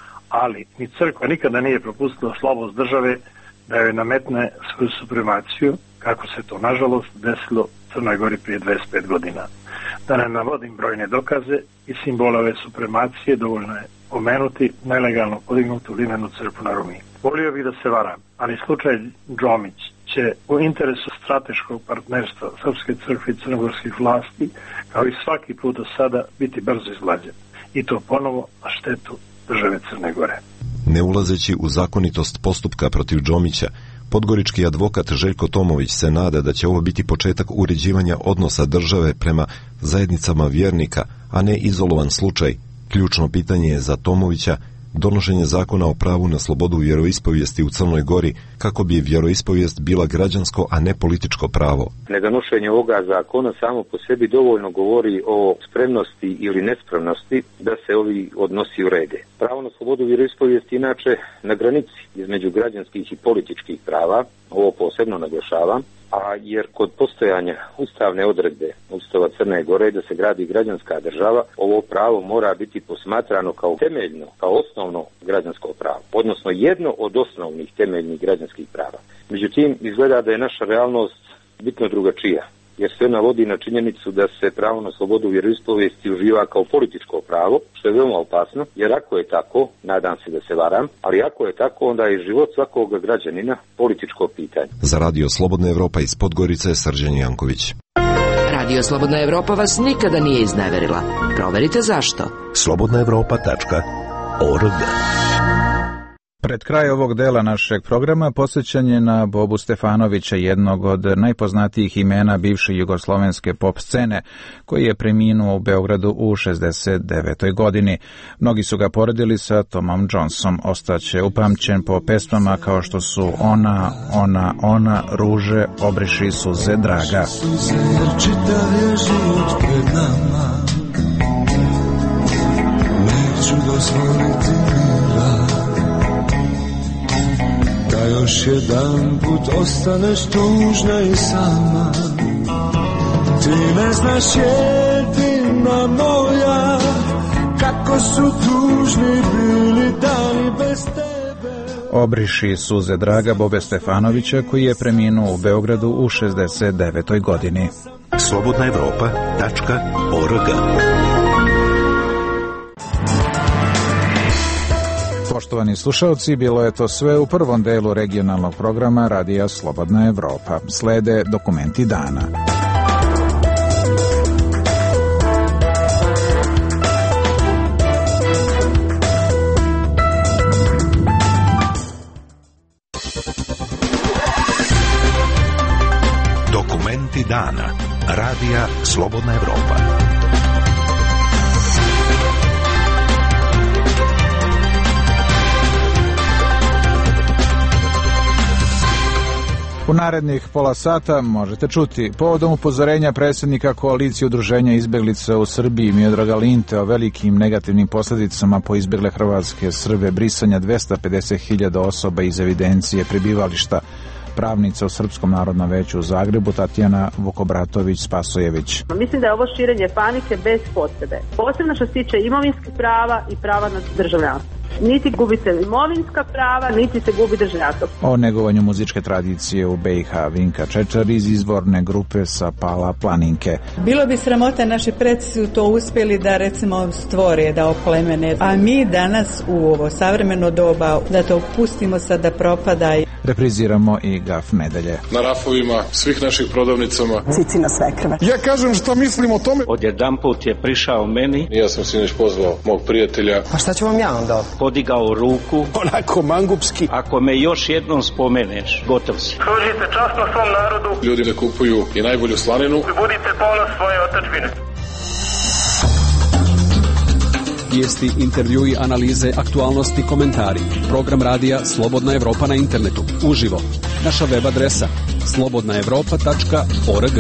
ali ni crkva nikada nije propustila slabost države da joj nametne svoju supremaciju, kako se to nažalost desilo Crnoj Gori prije dvadeset pet godina. Da ne navodim brojne dokaze i simbole ove supremacije, dovoljno je pomenuti nelegalno podignutu limenu crkvu na Rumiji. Volio bih da se varam, ali slučaj Džomić će u interesu strateškog partnerstva Srpske crkve i crnogorskih vlasti, kao i svaki put do sada, biti brzo izglađen. I to ponovo na štetu države Crne Gore. Ne ulazeći u zakonitost postupka protiv Džomića, podgorički advokat Željko Tomović se nada da će ovo biti početak uređivanja odnosa države prema zajednicama vjernika, a ne izolovan slučaj. Ključno pitanje je za Tomovića donošenje zakona o pravu na slobodu vjeroispovijesti u Crnoj Gori, kako bi vjeroispovijest bila građansko, a ne političko pravo. Nedonošenje ovoga zakona samo po sebi dovoljno govori o spremnosti ili nespremnosti da se ovi odnosi urede. Pravo na slobodu vjeroispovijesti inače na granici između građanskih i političkih prava, ovo posebno naglašavam, a jer kod postojanja ustavne odredbe Ustava Crne Gore da se gradi građanska država, ovo pravo mora biti posmatrano kao temeljno, kao osnovno građansko pravo, odnosno jedno od osnovnih temeljnih građanskih prava. Međutim, izgleda da je naša realnost bitno drugačija, jer se navodi na činjenicu da se pravo na slobodu vjeroispovijesti uživa kao političko pravo, što je veoma opasno, jer ako je tako, nadam se da se varam, ali ako je tako, onda je život svakog građanina političko pitanje. Za Radio Slobodna Evropa iz Podgorice, Srđan Janković. Radio Slobodna Evropa vas nikada nije izneverila. Proverite zašto. slobodna evropa tačka org. Pred kraj ovog dela našeg programa posvećen je na Bobu Stefanovića, jednog od najpoznatijih imena bivše jugoslovenske pop scene, koji je preminuo u Beogradu u šezdeset devetoj godini. Mnogi su ga poredili sa Tomom Jonesom. Ostaće upamćen po pesmama kao što su Ona, ona, ona, Ruže, Obriši suze, Draga. Suze, jer čitav je život pred nama, neću dozvoliti mira, da još jedan put ostaneš tužna i sama. Ti ne znaš jedina moja, kako su tužni bili dani bez tebe. Obriši suze draga Bobe Stefanovića, koji je preminuo u Beogradu u šezdeset devetoj godini. slobodna evropa tačka org. Poštovani slušalci, bilo je to sve u prvom delu regionalnog programa Radija Slobodna Evropa. Slede dokumenti dana. Dokumenti dana. Radija Slobodna Evropa. U narednih pola sata možete čuti povodom upozorenja predsjednika koalicije udruženja izbjeglica u Srbiji Miodraga Linte o velikim negativnim posljedicama po izbjegle hrvatske Srbe brisanja dvesta pedeset hiljada osoba iz evidencije prebivališta. Pravnica u Srpskom narodnom veću u Zagrebu Tatjana Vukobratović-Spasojević. Mislim da je ovo širenje panike bez potrebe. Posebno što se tiče imovinskih prava i prava na državljanstvo. Niti gubite imovinska prava, niti se gubi državljanstvo. O negovanju muzičke tradicije u B i H Vinka Čečar iz izvorne grupe sa Pala Planinke. Bilo bi sramota, naši preci su to uspjeli da recimo stvore, da oplemene, a mi danas u ovo savremeno doba da to pustimo sad da propada. Repriziramo i Gaf nedelje. Na rafovima svih naših prodavnicama Cici na svekrve. Ja kažem šta mislim o tome. Odjedanput je prišao meni. Ja sam sinoć pozvao mog prijatelja. Pa šta ću vam ja onda? Podigao ruku. Onako mangupski. Ako me još jednom spomeneš, gotov si. Služite časno svom narodu. Ljudi da kupuju i najbolju slaninu. I budite ponos svoje otadžbine. Vijesti, intervjui, analize, aktualnosti, komentari. Program radija Slobodna Evropa na internetu. Uživo. Naša web adresa slobodna evropa tačka org.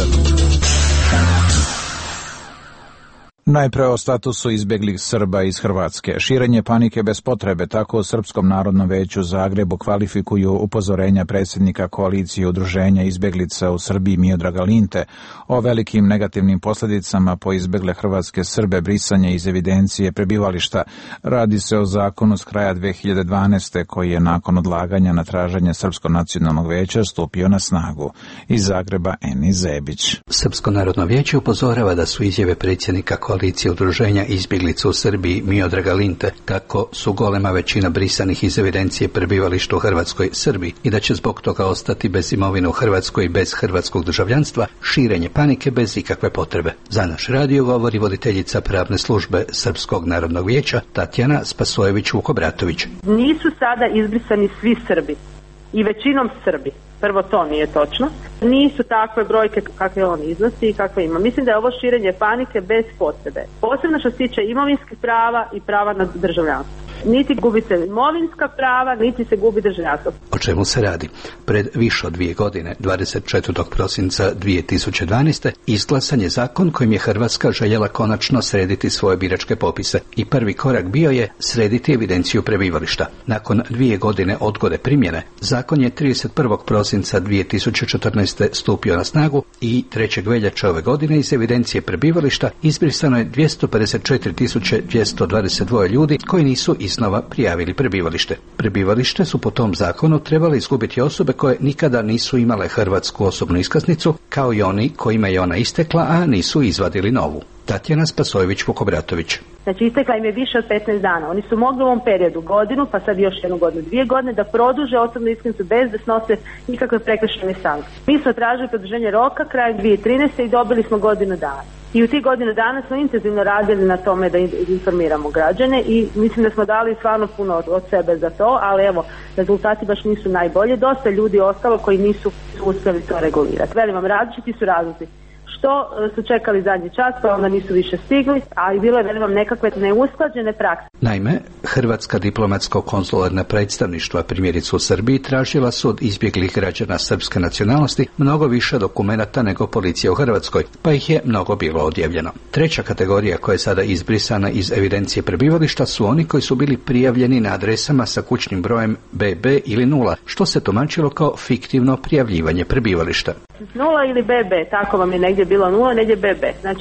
Najpre o statusu izbjeglih Srba iz Hrvatske. Širenje panike bez potrebe, tako u Srpskom narodnom veću u Zagrebu kvalifikuju upozorenja predsjednika koalicije udruženja izbjeglica u Srbiji Miodraga Linte o velikim negativnim posljedicama po izbjegle hrvatske Srbe brisanje iz evidencije prebivališta. Radi se o zakonu s kraja dve hiljade dvanaeste koji je nakon odlaganja na traženje Srpskog nacionalnog veća stupio na snagu. Iz Zagreba Eni Zebić. Srpsko narodno vijeće upozorava da su izjave predsjednika koalicije udruženja izbjeglica u Srbiji Miodraga Linte kako su golema većina brisanih iz evidencije prebivališta u Hrvatskoj Srbiji i da će zbog toga ostati bez imovine u Hrvatskoj i bez hrvatskog državljanstva, širenje panike bez ikakve potrebe. Za naš radio govori voditeljica pravne službe Srpskog narodnog vijeća Tatjana Spasojević-Vukobratović. Nisu sada izbrisani svi Srbi i većinom Srbi. Prvo, to nije točno. Nisu takve brojke kakve on iznosi i kakve ima. Mislim da je ovo širenje panike bez potrebe. Posebno što se tiče imovinskih prava i prava na državljanstvo. Niti gubite imovinska prava, niti se gubi državljanstvo. O čemu se radi? Pred više od dvije godine, dvadeset četvrtog prosinca dvije tisuće dvanaeste. izglasan je zakon kojim je Hrvatska željela konačno srediti svoje biračke popise. I prvi korak bio je srediti evidenciju prebivališta. Nakon dvije godine odgode primjene, zakon je trideset prvog prosinca dvije tisuće četrnaeste. stupio na snagu i trećeg veljače ove godine iz evidencije prebivališta izbrisano je dvjesto pedeset četiri tisuće dvjesto dvadeset dva ljudi koji nisu iznova prijavili prebivalište. Prebivalište su po tom zakonu trebali izgubiti osobe koje nikada nisu imale hrvatsku osobnu iskaznicu, kao i oni kojima je ona istekla, a nisu izvadili novu. Tatjana Spasojević-Vukobratović. Znači, istekla im je više od petnaest dana. Oni su mogli u ovom periodu godinu, pa sad još jednu godinu, dvije godine, da produže osobnu iskaznicu bez da snose nikakve prekršajne sankcije. Mi smo tražili produženje roka krajem dvije tisuće trinaeste. i dobili smo godinu dana. I u tih godinu dana smo intenzivno radili na tome da informiramo građane i mislim da smo dali stvarno puno od, od sebe za to, ali evo, rezultati baš nisu najbolji. Dosta ljudi ostalo koji nisu uspjeli to regulirati. Velim vam, različiti su razlozi. Što su čekali zadnji čas, pa onda nisu više stigli, a i bilo je, velim vam, nekakve neusklađene prakse. Naime, hrvatska diplomatsko-konzularna predstavništva, primjerice u Srbiji, tražila su od izbjeglih građana srpske nacionalnosti mnogo više dokumenata nego policija u Hrvatskoj, pa ih je mnogo bilo odjavljeno. Treća kategorija koja je sada izbrisana iz evidencije prebivališta su oni koji su bili prijavljeni na adresama sa kućnim brojem B B ili nula, što se tumačilo kao fiktivno prijavljivanje prebivališta. Nula ili B B, tako vam je negdje bilo nula, negdje B B. Znači,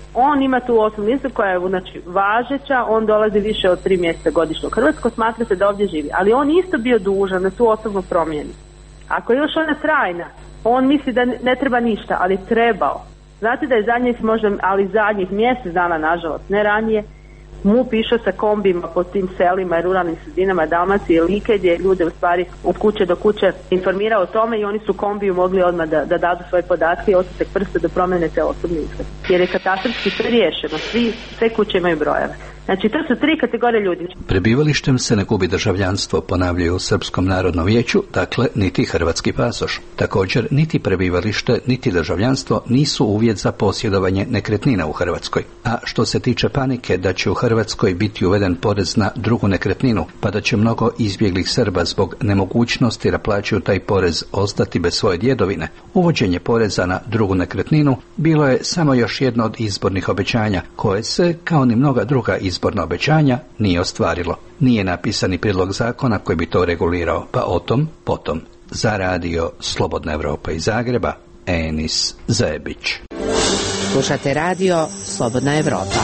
On ima tu osobnu iskaznicu koja je znači, važeća, on dolazi više od tri mjeseca godišnje u Hrvatsku, smatra se da ovdje živi, ali on isto bio dužan da tu osobnu promijeni. Ako je još ona trajna, on misli da ne treba ništa, ali trebao. Znate da je zadnjih možda, ali zadnjih mjesec dana, nažalost, ne ranije, MUP išao sa kombima po tim selima i ruralnim sredinama Dalmacije i Like, gdje ljude u stvari od kuće do kuće informirao o tome i oni su kombiju mogli odmah da, da dadu svoje podatke i otisak prsta da promene te osobne iskaznice. Jer je katastarski sve riješeno, svi, sve kuće imaju brojeve. Znači, to su tri kategorije ljudi. Prebivalištem se ne gubi državljanstvo, ponavljaju u Srpskom narodnom vijeću, dakle niti hrvatski pasoš. Također, niti prebivalište, niti državljanstvo nisu uvjet za posjedovanje nekretnina u Hrvatskoj. A što se tiče panike da će u Hrvatskoj biti uveden porez na drugu nekretninu, pa da će mnogo izbjeglih Srba zbog nemogućnosti da plaćaju taj porez ostati bez svoje djedovine, uvođenje poreza na drugu nekretninu bilo je samo još jedno od izbornih obećanja, koje se, kao ni mnoga druga izborna obećanja, nije ostvarilo. Nije napisani prijedlog zakona koji bi to regulirao, pa o tom potom. Za radio Slobodna Evropa iz Zagreba, Enis Zebić. Slušate radio Slobodna Evropa.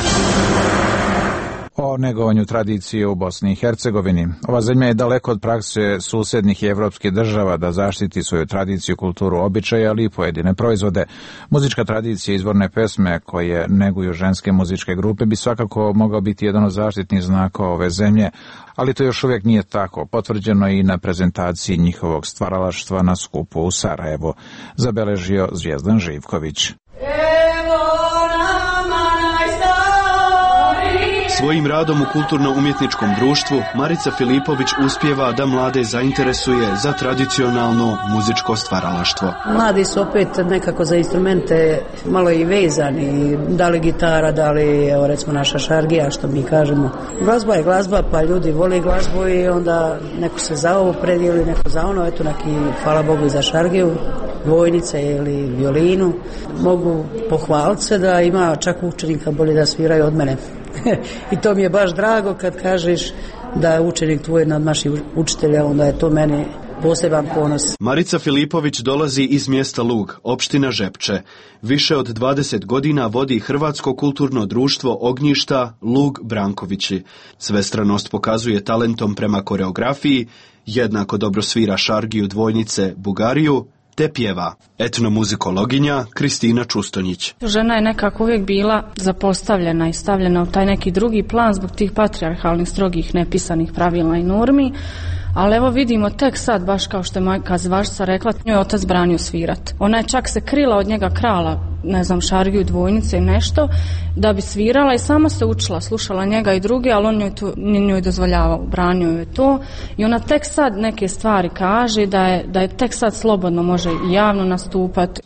O negovanju tradicije u Bosni i Hercegovini. Ova zemlja je daleko od prakse susjednih i evropskih država da zaštiti svoju tradiciju, kulturu, običaje, ali i pojedine proizvode. Muzička tradicija i izvorne pesme koje neguju ženske muzičke grupe bi svakako mogao biti jedan od zaštitnih znaka ove zemlje, ali to još uvijek nije tako. Potvrđeno i na prezentaciji njihovog stvaralaštva na skupu u Sarajevu, zabeležio Zvijezdan Živković. Svojim radom u kulturno-umjetničkom društvu Marica Filipović uspijeva da mlade zainteresuje za tradicionalno muzičko stvaralaštvo. Mladi su opet nekako za instrumente malo i vezani, da li gitara, da li evo recimo naša šargija što mi kažemo. Glazba je glazba, pa ljudi voli glazbu i onda neko se za ovo predijeli, neko za ono, eto neki, hvala Bogu i za šargiju, vojnice ili violinu. Mogu pohvaliti se da ima čak učenika bolje da sviraju od mene. I to mi je baš drago kad kažeš da je učenik tvoj nadmaši učitelja, onda je to meni poseban ponos. Marica Filipović dolazi iz mjesta Lug, opština Žepče. Više od dvadeset godina vodi Hrvatsko kulturno društvo Ognjišta Lug Brankovići. Svestranost pokazuje talentom prema koreografiji, jednako dobro svira šargiju dvojnice Bugariju, te pjeva. Etnomuzikologinja Kristina Čustonjić. Žena je nekako uvijek bila zapostavljena i stavljena u taj neki drugi plan zbog tih patrijarhalnih, strogih, nepisanih pravila i normi. Ali evo vidimo tek sad, baš kao što je moja kazivačica rekla, njoj je otac branio svirat. Ona je čak se krila od njega krala, ne znam, šargiju, dvojnice i nešto, da bi svirala i sama se učila, slušala njega i druge, ali on njoj, to, njoj dozvoljavao, branio je to. I ona tek sad neke stvari kaže, da je, da je tek sad slobodno može i javno nastupati.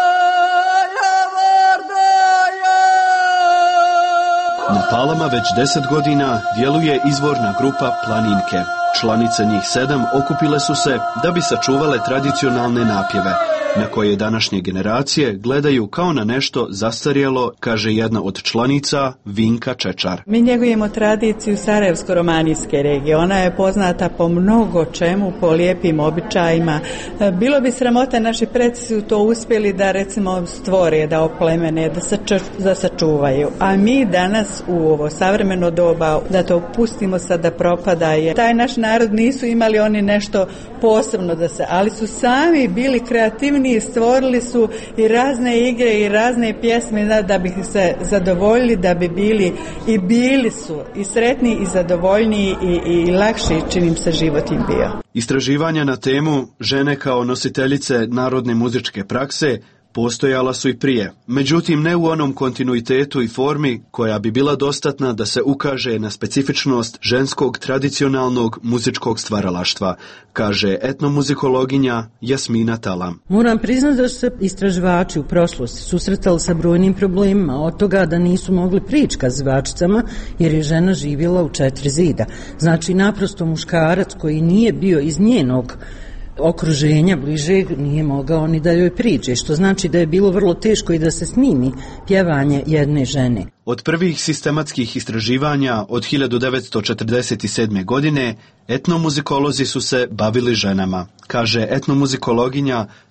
Na Palama već deset godina djeluje izvorna grupa Planinke. Članice njih sedam okupile su se da bi sačuvale tradicionalne napjeve, na koje današnje generacije gledaju kao na nešto zastarjelo, kaže jedna od članica, Vinka Čečar. Mi njegujemo tradiciju Sarajevsko-romanijske regije. Ona je poznata po mnogo čemu, po lijepim običajima. Bilo bi sramota, naši preci su to uspjeli da recimo stvore, da oplemene, da, saču, da sačuvaju. A mi danas u ovo savremeno doba da to pustimo sad da propada, jer taj naš narod nisu imali oni nešto posebno da se, ali su sami bili kreativni, stvorili su i razne igre i razne pjesme da, da bi se zadovoljili, da bi bili i bili su i sretni i zadovoljniji i, i lakši, činim se život im bio. Istraživanja na temu žene kao nositeljice narodne muzičke prakse postojala su i prije, međutim ne u onom kontinuitetu i formi koja bi bila dostatna da se ukaže na specifičnost ženskog tradicionalnog muzičkog stvaralaštva, kaže etnomuzikologinja Jasmina Talam. Moram priznati da su se istraživači u prošlosti susretali sa brojnim problemima, od toga da nisu mogli prići kazivačicama jer je žena živjela u četiri zida. Znači naprosto muškarac koji nije bio iz njenog okruženja bližeg nije mogao ni da joj priđe, što znači da je bilo vrlo teško i da se snimi pjevanje jedne žene. Od prvih sistematskih istraživanja od hiljadu devetsto četrdeset sedme. godine etnomuzikolozi su se bavili ženama, kaže etnomuzikologinja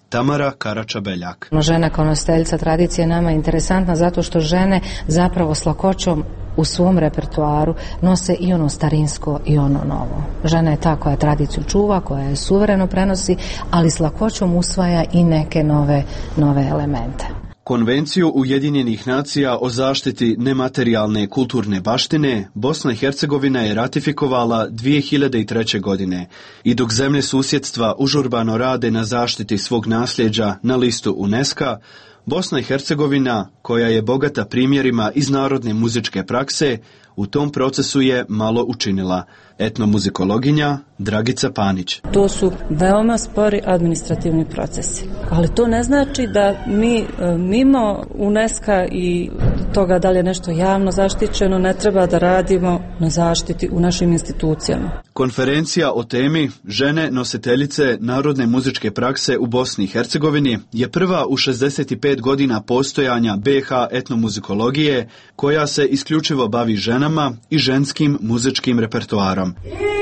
Tamara Karača-Beljak. Žena kao nositeljica tradicije nama je interesantna zato što žene zapravo s lakoćom u svom repertoaru nose i ono starinsko i ono novo. Žena je ta koja tradiciju čuva, koja je suvereno prenosi, ali s lakoćom usvaja i neke nove, nove elemente. Konvenciju Ujedinjenih nacija o zaštiti nematerijalne kulturne baštine Bosna i Hercegovina je ratifikovala dvije hiljade treće. godine i dok zemlje susjedstva užurbano rade na zaštiti svog nasljeđa na listu UNESCO-a, Bosna i Hercegovina, koja je bogata primjerima iz narodne muzičke prakse, u tom procesu je malo učinila. Etnomuzikologinja Dragica Panić. To su veoma spori administrativni procesi. Ali to ne znači da mi mimo UNESCO-a i toga da li je nešto javno zaštićeno ne treba da radimo na zaštiti u našim institucijama. Konferencija o temi žene nositeljice narodne muzičke prakse u Bosni i Hercegovini je prva u šezdeset pet godina postojanja B H etnomuzikologije koja se isključivo bavi ženama i ženskim muzičkim repertoarom.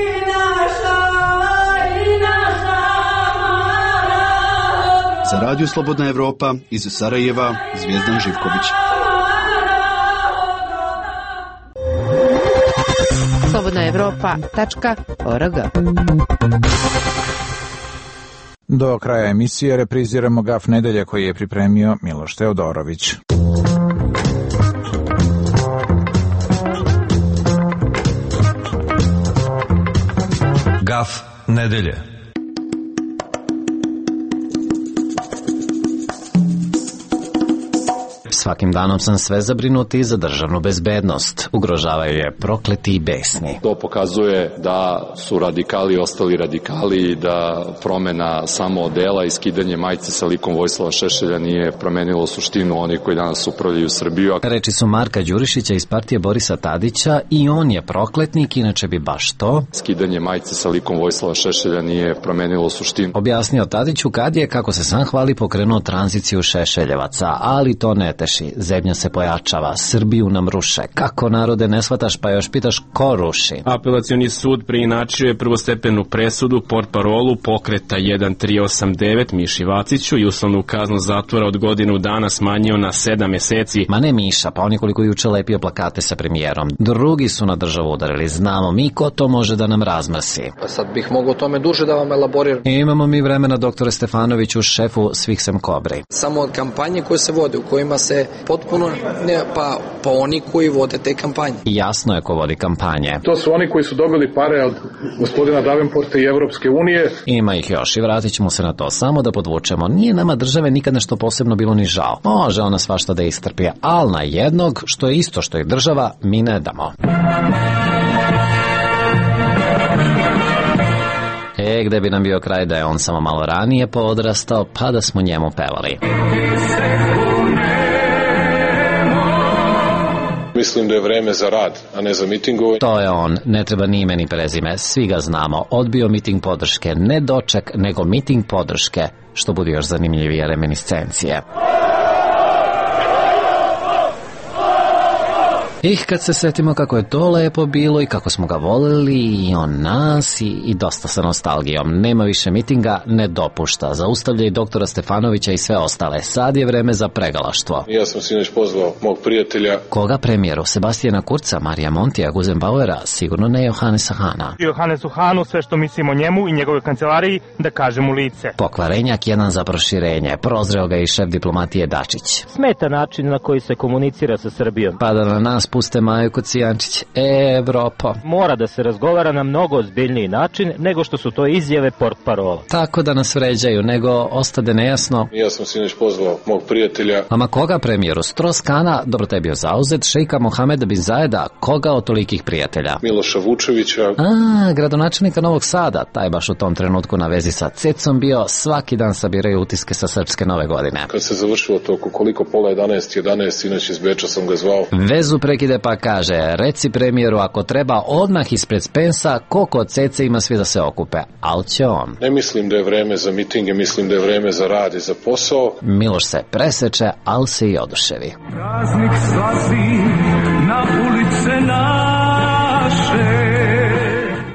Za Radio Slobodna Evropa iz Sarajeva, Zvijezdan Živković. slobodna evropa tačka org. Do kraja emisije repriziramo Gaf nedelje koji je pripremio Miloš Teodorović. Gaf nedelje. Svakim danom sam sve zabrinuti za državnu bezbednost. Ugrožavaju je prokleti i besni. To pokazuje da su radikali ostali radikali i da promena samo odela i skidanje majice sa likom Vojislava Šešelja nije promenilo suštinu onih koji danas upravljaju Srbiju. Reči su Marka Đurišića iz partije Borisa Tadića i on je prokletnik, inače bi baš to. Skidanje majice sa likom Vojislava Šešelja nije promenilo suštinu. Objasnio Tadiću kad je, kako se sam hvali, pokrenuo tranziciju Šešeljevaca, ali to ne teši. Zemlja se pojačava, Srbiju nam ruše. Kako narode ne shvataš, pa još pitaš ko ruši? Apelacioni sud preinačio je prvostepenu presudu portparolu pokreta jedan tri osam devet Miši Vaciću i uslovnu kaznu zatvora od godinu dana smanjio na sedam mjeseci. Ma ne Miša, pa oni koliko juče lepio plakate sa premijerom. Drugi su na državu udarili, znamo mi ko to može da nam razmrsi. Pa sad bih mogao tome duže da vam elaboriram. Imamo mi vremena, doktore Stefanoviću, šefu svih sem kobri. Samo od kampanje koje se vode, u kojima se potpuno ne, pa, pa oni koji vode te kampanje. Jasno je ko vodi kampanje. To su oni koji su dobili pare od gospodina Davenporta i Evropske unije. Ima ih još i vratit ćemo se na to. Samo da podvučemo, nije nama države nikad nešto posebno bilo ni žao. Može ona svašta da istrpi, ali na jednog, što je isto što je država, mi ne damo. E, gde bi nam bio kraj da je on samo malo ranije poodrastao, pa da smo njemu pevali. Mislim da je vreme za rad, a ne za mitingove. To je on, ne treba ni ime ni prezime, svi ga znamo. Odbio miting podrške, ne doček, nego miting podrške, što bude još zanimljivije reminiscencije. Ih, kad se setimo kako je to lepo bilo i kako smo ga voleli i on nas i, i dosta sa nostalgijom. Nema više mitinga, ne dopušta. Zaustavlja i doktora Stefanovića i sve ostale. Sad je vreme za pregalaštvo. Ja sam sinoć pozvao mog prijatelja. Koga premijeru? Sebastijana Kurca, Marija Montija, Guzenbauera, sigurno ne Johanesa Hana. Johanesu Hanu sve što mislimo o njemu i njegovoj kancelariji da kažem u lice. Pokvarenjak jedan za proširenje. Prozreo ga i šef diplomatije Dačić. Smeta način na koji se komunicira sa Srbijom. Pa da na nas puste Maju Kocijančić. E, Evropo. Mora da se razgovara na mnogo ozbiljniji način nego što su to izjave portparola. Tako da nas vređaju, nego ostade nejasno. Ja sam sinoć pozvao mog prijatelja. Ama koga premijeru? Stroskana, dobro te je bio zauzet, šejka Mohameda bin Zajeda, koga od tolikih prijatelja? Miloša Vučevića. A, gradonačelnika Novog Sada, taj baš u tom trenutku na vezi sa Cecom bio, svaki dan sabiraju utiske sa srpske nove godine. Kad se završilo to, koliko pola jedanaest, jedanaest, sinoć iz Beča sam ga zvao. Vezu prekide pa kaže, reci premijeru ako treba odmah ispred Spensa, ko kod Cece ima svi da se okupe, al će on. Ne mislim da je vreme za mitinge, mislim da je vreme za rad i za posao. Miloš se preseče, al se i oduševi. Praznik slazi na ulice naše.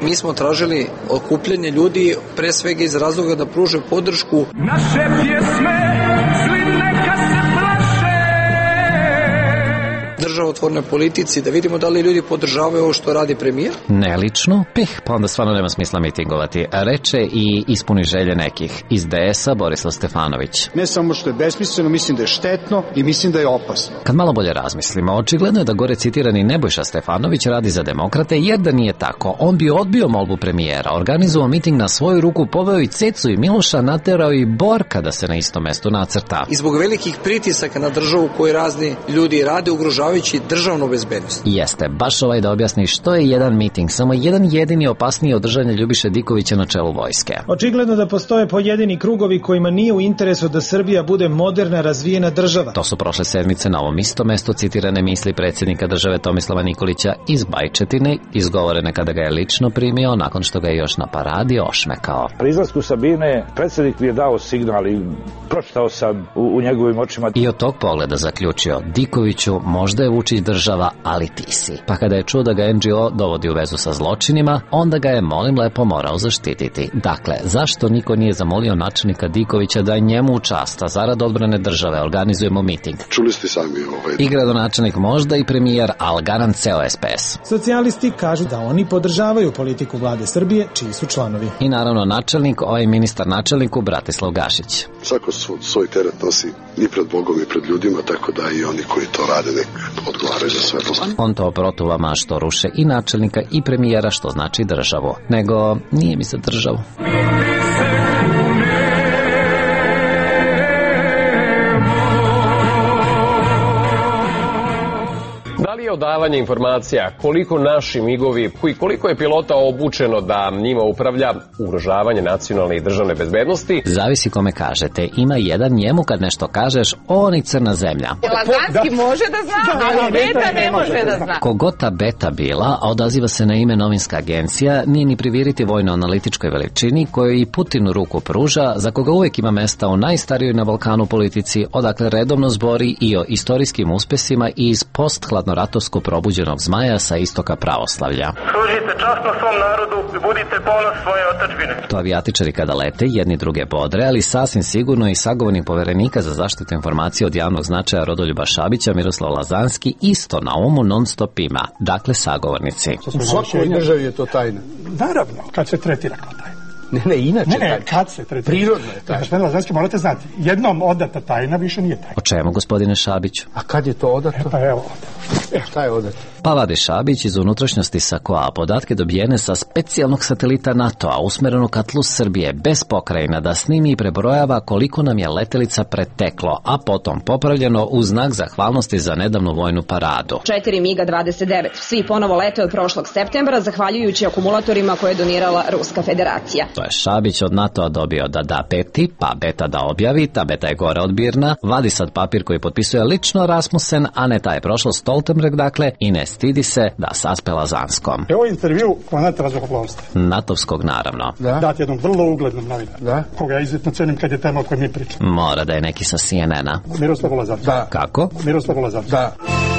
Mi smo tražili okupljanje ljudi pre svega iz razloga da pruže podršku. Naše pjesme svi neka se plaše. Državotvornoj politici, da vidimo da li ljudi podržavaju ovo što radi premijer. Ne lično, pih, pa onda stvarno nema smisla mitingovati. Reče i ispuni želje nekih. Iz D S-a Borislav Stefanović. Ne samo što je besmisleno, mislim da je štetno i mislim da je opasno. Kad malo bolje razmislimo, očigledno je da gore citirani Nebojša Stefanović radi za demokrate, jer da nije tako, on bi odbio molbu premijera, organizovao miting na svoju ruku, poveo i Cecu i Miloša, naterao i Borka da se na istom mestu nacrta. I zbog velikih pritisaka na državu koji razni ljudi rade, ugrožavajući državnu bezbednost. Jeste, baš ovaj da objasni što je jedan miting, samo jedan jedini opasniji od držanja Ljubiše Dikovića na čelu vojske. Očigledno da postoje pojedini krugovi kojima nije u interesu da Srbija bude moderna, razvijena država. To su prošle sedmice na ovom istom mestu citirane misli predsjednika države Tomislava Nikolića iz Bajčetine, izgovorene kada ga je lično primio, nakon što ga je još na paradi ošmekao. Pri izlasku Sabine predsjednik mi je dao signal i pročitao sam u, u njegovim očima. I od tog pogleda zaključio, Dikoviću, možda je Vučić država, ali ti si. Pa kada je čuo da ga N G O dovodi u vezu sa zločinima, onda ga je, molim lepo, morao zaštititi. Dakle, zašto niko nije zamolio načelnika Dikovića da njemu u čast, a zarad odbrane države, organizujemo miting? Čuli ste sami ovaj. I gradonačelnik možda i premijer, ali garant ceo S P S. Socijalisti kažu da oni podržavaju politiku vlade Srbije, čiji su članovi. I naravno načelnik, ovaj ministar načelniku Bratislav Gašić. Svako svoj teret nosi ni pred Bogom ni pred ljudima, tako da i oni koji to rade nek odgovaraju za sve poslije. On to protuvama što ruše i načelnika i premijera, što znači državu. Nego nije mi za državu. Da li je odavanje informacija koliko naši migovi i koliko je pilota obučeno da njima upravlja ugrožavanje nacionalne i državne bezbednosti? Zavisi kome kažete. Ima jedan, njemu kad nešto kažeš, on i crna zemlja. Lazanski može da zna, ali Beta ne može da zna. Kogota Beta bila, a odaziva se na ime novinska agencija, nije ni priviriti vojno-analitičkoj veličini kojoj i Putinu ruku pruža, za koga uvijek ima mesta u najstarijoj na Balkanu politici, odakle redovno zbori i o istorijskim uspesima i iz posthladnoratovsko probuđenog zmaja sa istoka pravoslavlja. Služite časno svom narodu i budite ponos svoje otadžbine. To avijatičari kada lete, jedni druge bodre, ali sasvim sigurno i sagovornik poverenika za zaštitu informacije od javnog značaja Rodoljuba Šabića, Miroslav Lazanski, isto na umu non stop ima. Dakle, sagovornici. U svakoj državi je to tajna. Naravno, kad se tretira kao tajna. Ne, ne, inače ne, ne, tajna. kad se tretira. Prirodno je tajna. Gospodine Lazanski, morate znati, jednom odata tajna više nije tajna. O čemu, gospodine Šabiću? A kad je to odato? E, pa evo. E, šta je odato? Pa vadi Šabić iz unutrašnjosti Sakoa podatke dobijene sa specijalnog satelita NATO-a usmerenu ka tlu Srbije bez pokrajina da snimi i prebrojava koliko nam je letelica preteklo, a potom popravljeno u znak zahvalnosti za nedavnu vojnu paradu. četiri MiG dvadeset devet. Svi ponovo lete od prošlog septembra zahvaljujući akumulatorima koje je donirala Ruska federacija. To je Šabić od NATO-a dobio da da Beti, pa Beta da objavi, ta Beta je gore od Birna, vadi sad papir koji potpisuje lično Rasmussen, a ne taj je prošlo Stoltenberg, dakle, i ne stidi se da saspe Lazanskom. Ovo je intervju komandanta vazduhoplovstva. Natovskog, naravno. Da? Dat jednom vrlo uglednom novinaru. Da? Koga ja izuzetno cenim kad je tema o kojoj mi pričamo. Mora da je neki sa C N N-a. Miroslav Lazanski. Da. Kako? Miroslav Lazanski. Da.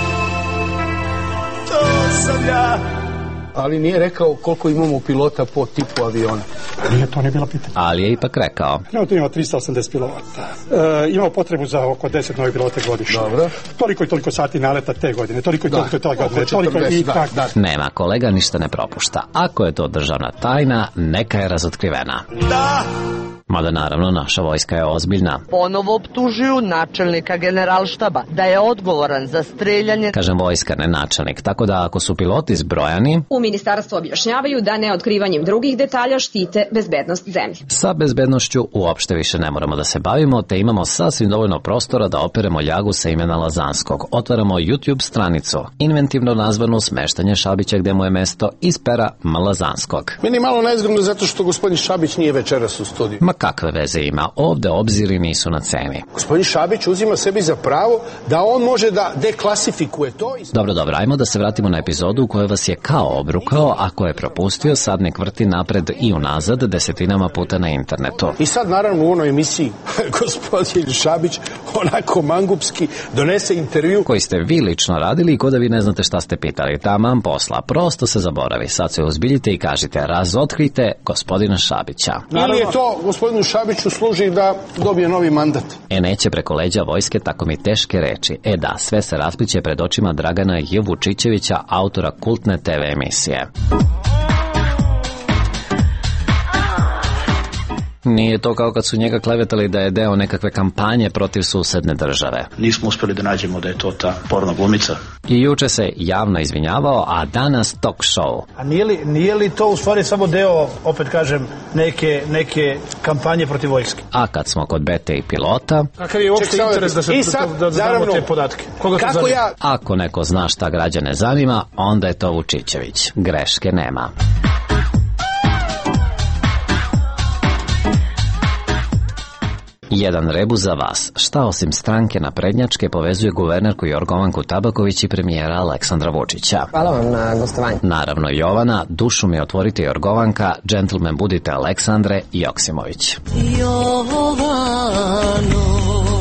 To sam ja. Ali nije rekao koliko imamo pilota po tipu aviona. Nije, to nije bilo pitanje. Ali je ipak rekao. Evo tu imamo trista osamdeset pilota. E, imamo potrebu za oko deset novih pilota godišnje. Dobro. Toliko i toliko sati naleta te godine, toliko i da. toliko te godine, toliko i da, tako. Da. Nema, kolega ništa ne propušta. Ako je to državna tajna, neka je razotkrivena. Da! Mada naravno naša vojska je ozbiljna. Ponovo optužuju načelnika generalštaba da je odgovoran za streljanje. Kažem vojska, ne načelnik, tako da ako su piloti zbrojani... U ministarstvu objašnjavaju da neotkrivanjem drugih detalja štite bezbednost zemlje. Sa bezbednošću uopšte više ne moramo da se bavimo, te imamo sasvim dovoljno prostora da operemo ljagu sa imena Lazanskog. Otvaramo YouTube stranicu, inventivno nazvanu Smeštanje Šabića gde mu je mesto iz pera M. Lazanskog. Meni je malo nezgodno zato što gospodin Šabić nije večeras u studiju. Ma Kakve veze ima? Ovde obziri nisu na ceni. Gospodin Šabić uzima sebi za pravo da on može da deklasifikuje to. Dobro, dobro, ajmo da se vratimo na epizodu u kojoj vas je kao obrukao, a ko je propustio, sad nek vrti napred i unazad desetinama puta na internetu. I sad naravno u onoj emisiji gospodin Šabić onako mangupski donese intervju koji ste vi lično radili i ko da vi ne znate šta ste pitali. Taman posla, prosto se zaboravi. Sad se uzbiljite i kažite, razotkrite gospodina Šabića. Ili je to gospodinu Šabiću služi da dobije novi mandat? E, neće preko leđa vojske, tako mi teške reči. E da, sve se raspliće pred očima Dragana J. Vučićevića, autora kultne te ve emisije. Nije to kao kad su njega klevetali da je deo nekakve kampanje protiv susedne države. Nismo uspjeli da nađemo da je to ta porno glumica. I juče se javno izvinjavao, a danas talk show. A nije li, nije li to u stvari samo deo, opet kažem, neke, neke kampanje protiv vojske? A kad smo kod Bete i pilota... Kakav je uopšte interes da se sad, da, da znamo te podatke? Koga to zanima? Ja... Ako neko zna šta građane zanima, onda je to Vučićević. Greške nema. Jedan rebus za vas. Šta osim stranke naprednjačke povezuje guvernerku Jorgovanku Tabaković i premijera Aleksandra Vučića? Hvala vam na gostovanju. Naravno Jovana, dušu mi otvorite Jorgovanka, džentlmen budite Aleksandre Joksimović. Jovano.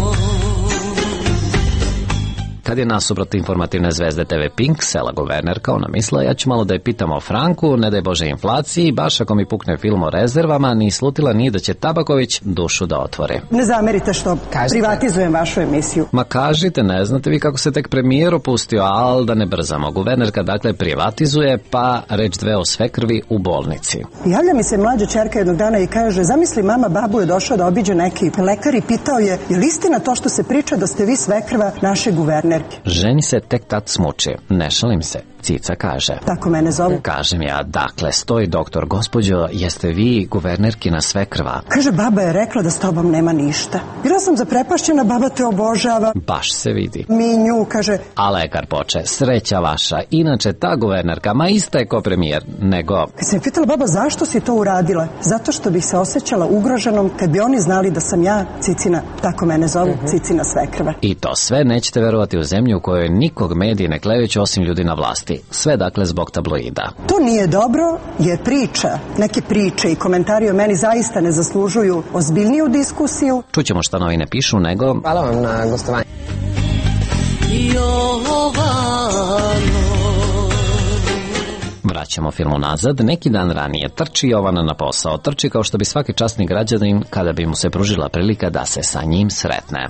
Kad je nasuprot informativne zvezde te ve Pink sela guvernerka, ona misla, ja ću malo da je pitamo o franku, ne daj Bože inflaciji, baš ako mi pukne film o rezervama, ni slutila ni da će Tabaković dušu da otvore. Ne zamerite što kažete. Privatizujem vašu emisiju. Ma kažite, ne znate vi kako se tek premijer opustio, al da ne brzamo. Guvernerka dakle privatizuje, pa reč dve o svekrvi u bolnici. Javlja mi se mlađa ćerka jednog dana i kaže, zamisli mama, babu je došao da obiđe neki lekar i pitao je, je li istina to što se priča da ste vi svekrva naše guvernerke? Ženi se tek tad smuči. Ne šalim se. Cica kaže. Tako mene zovu. Kažem ja, dakle, stoji doktor, gospođo, jeste vi guvernerkina svekrva? Kaže, baba je rekla da s tobom nema ništa. Bila sam zaprepašćena, baba te obožava. Baš se vidi. Mi nju, kaže. A lekar poče, sreća vaša. Inače, ta guvernerka, ma ista je ko premijer, nego... Kad sam pitala, baba, zašto si to uradila? Zato što bih se osjećala ugroženom kad bi oni znali da sam ja, Cicina, tako mene zovu, uh-huh. Cicina svekrva. I to sve nećete verovati u zemlji u kojoj nikog mediji ne kleveću osim ljudi na vlasti. Sve dakle zbog tabloida. To nije dobro, je priča. Neke priče i komentari o meni zaista ne zaslužuju ozbiljniju diskusiju. Čućemo šta novine pišu, nego... Hvala vam na gostovanju. Vraćamo film nazad. Neki dan ranije trči Jovana na posao. Trči kao što bi svaki časni građanin kada bi mu se pružila prilika da se sa njim sretne.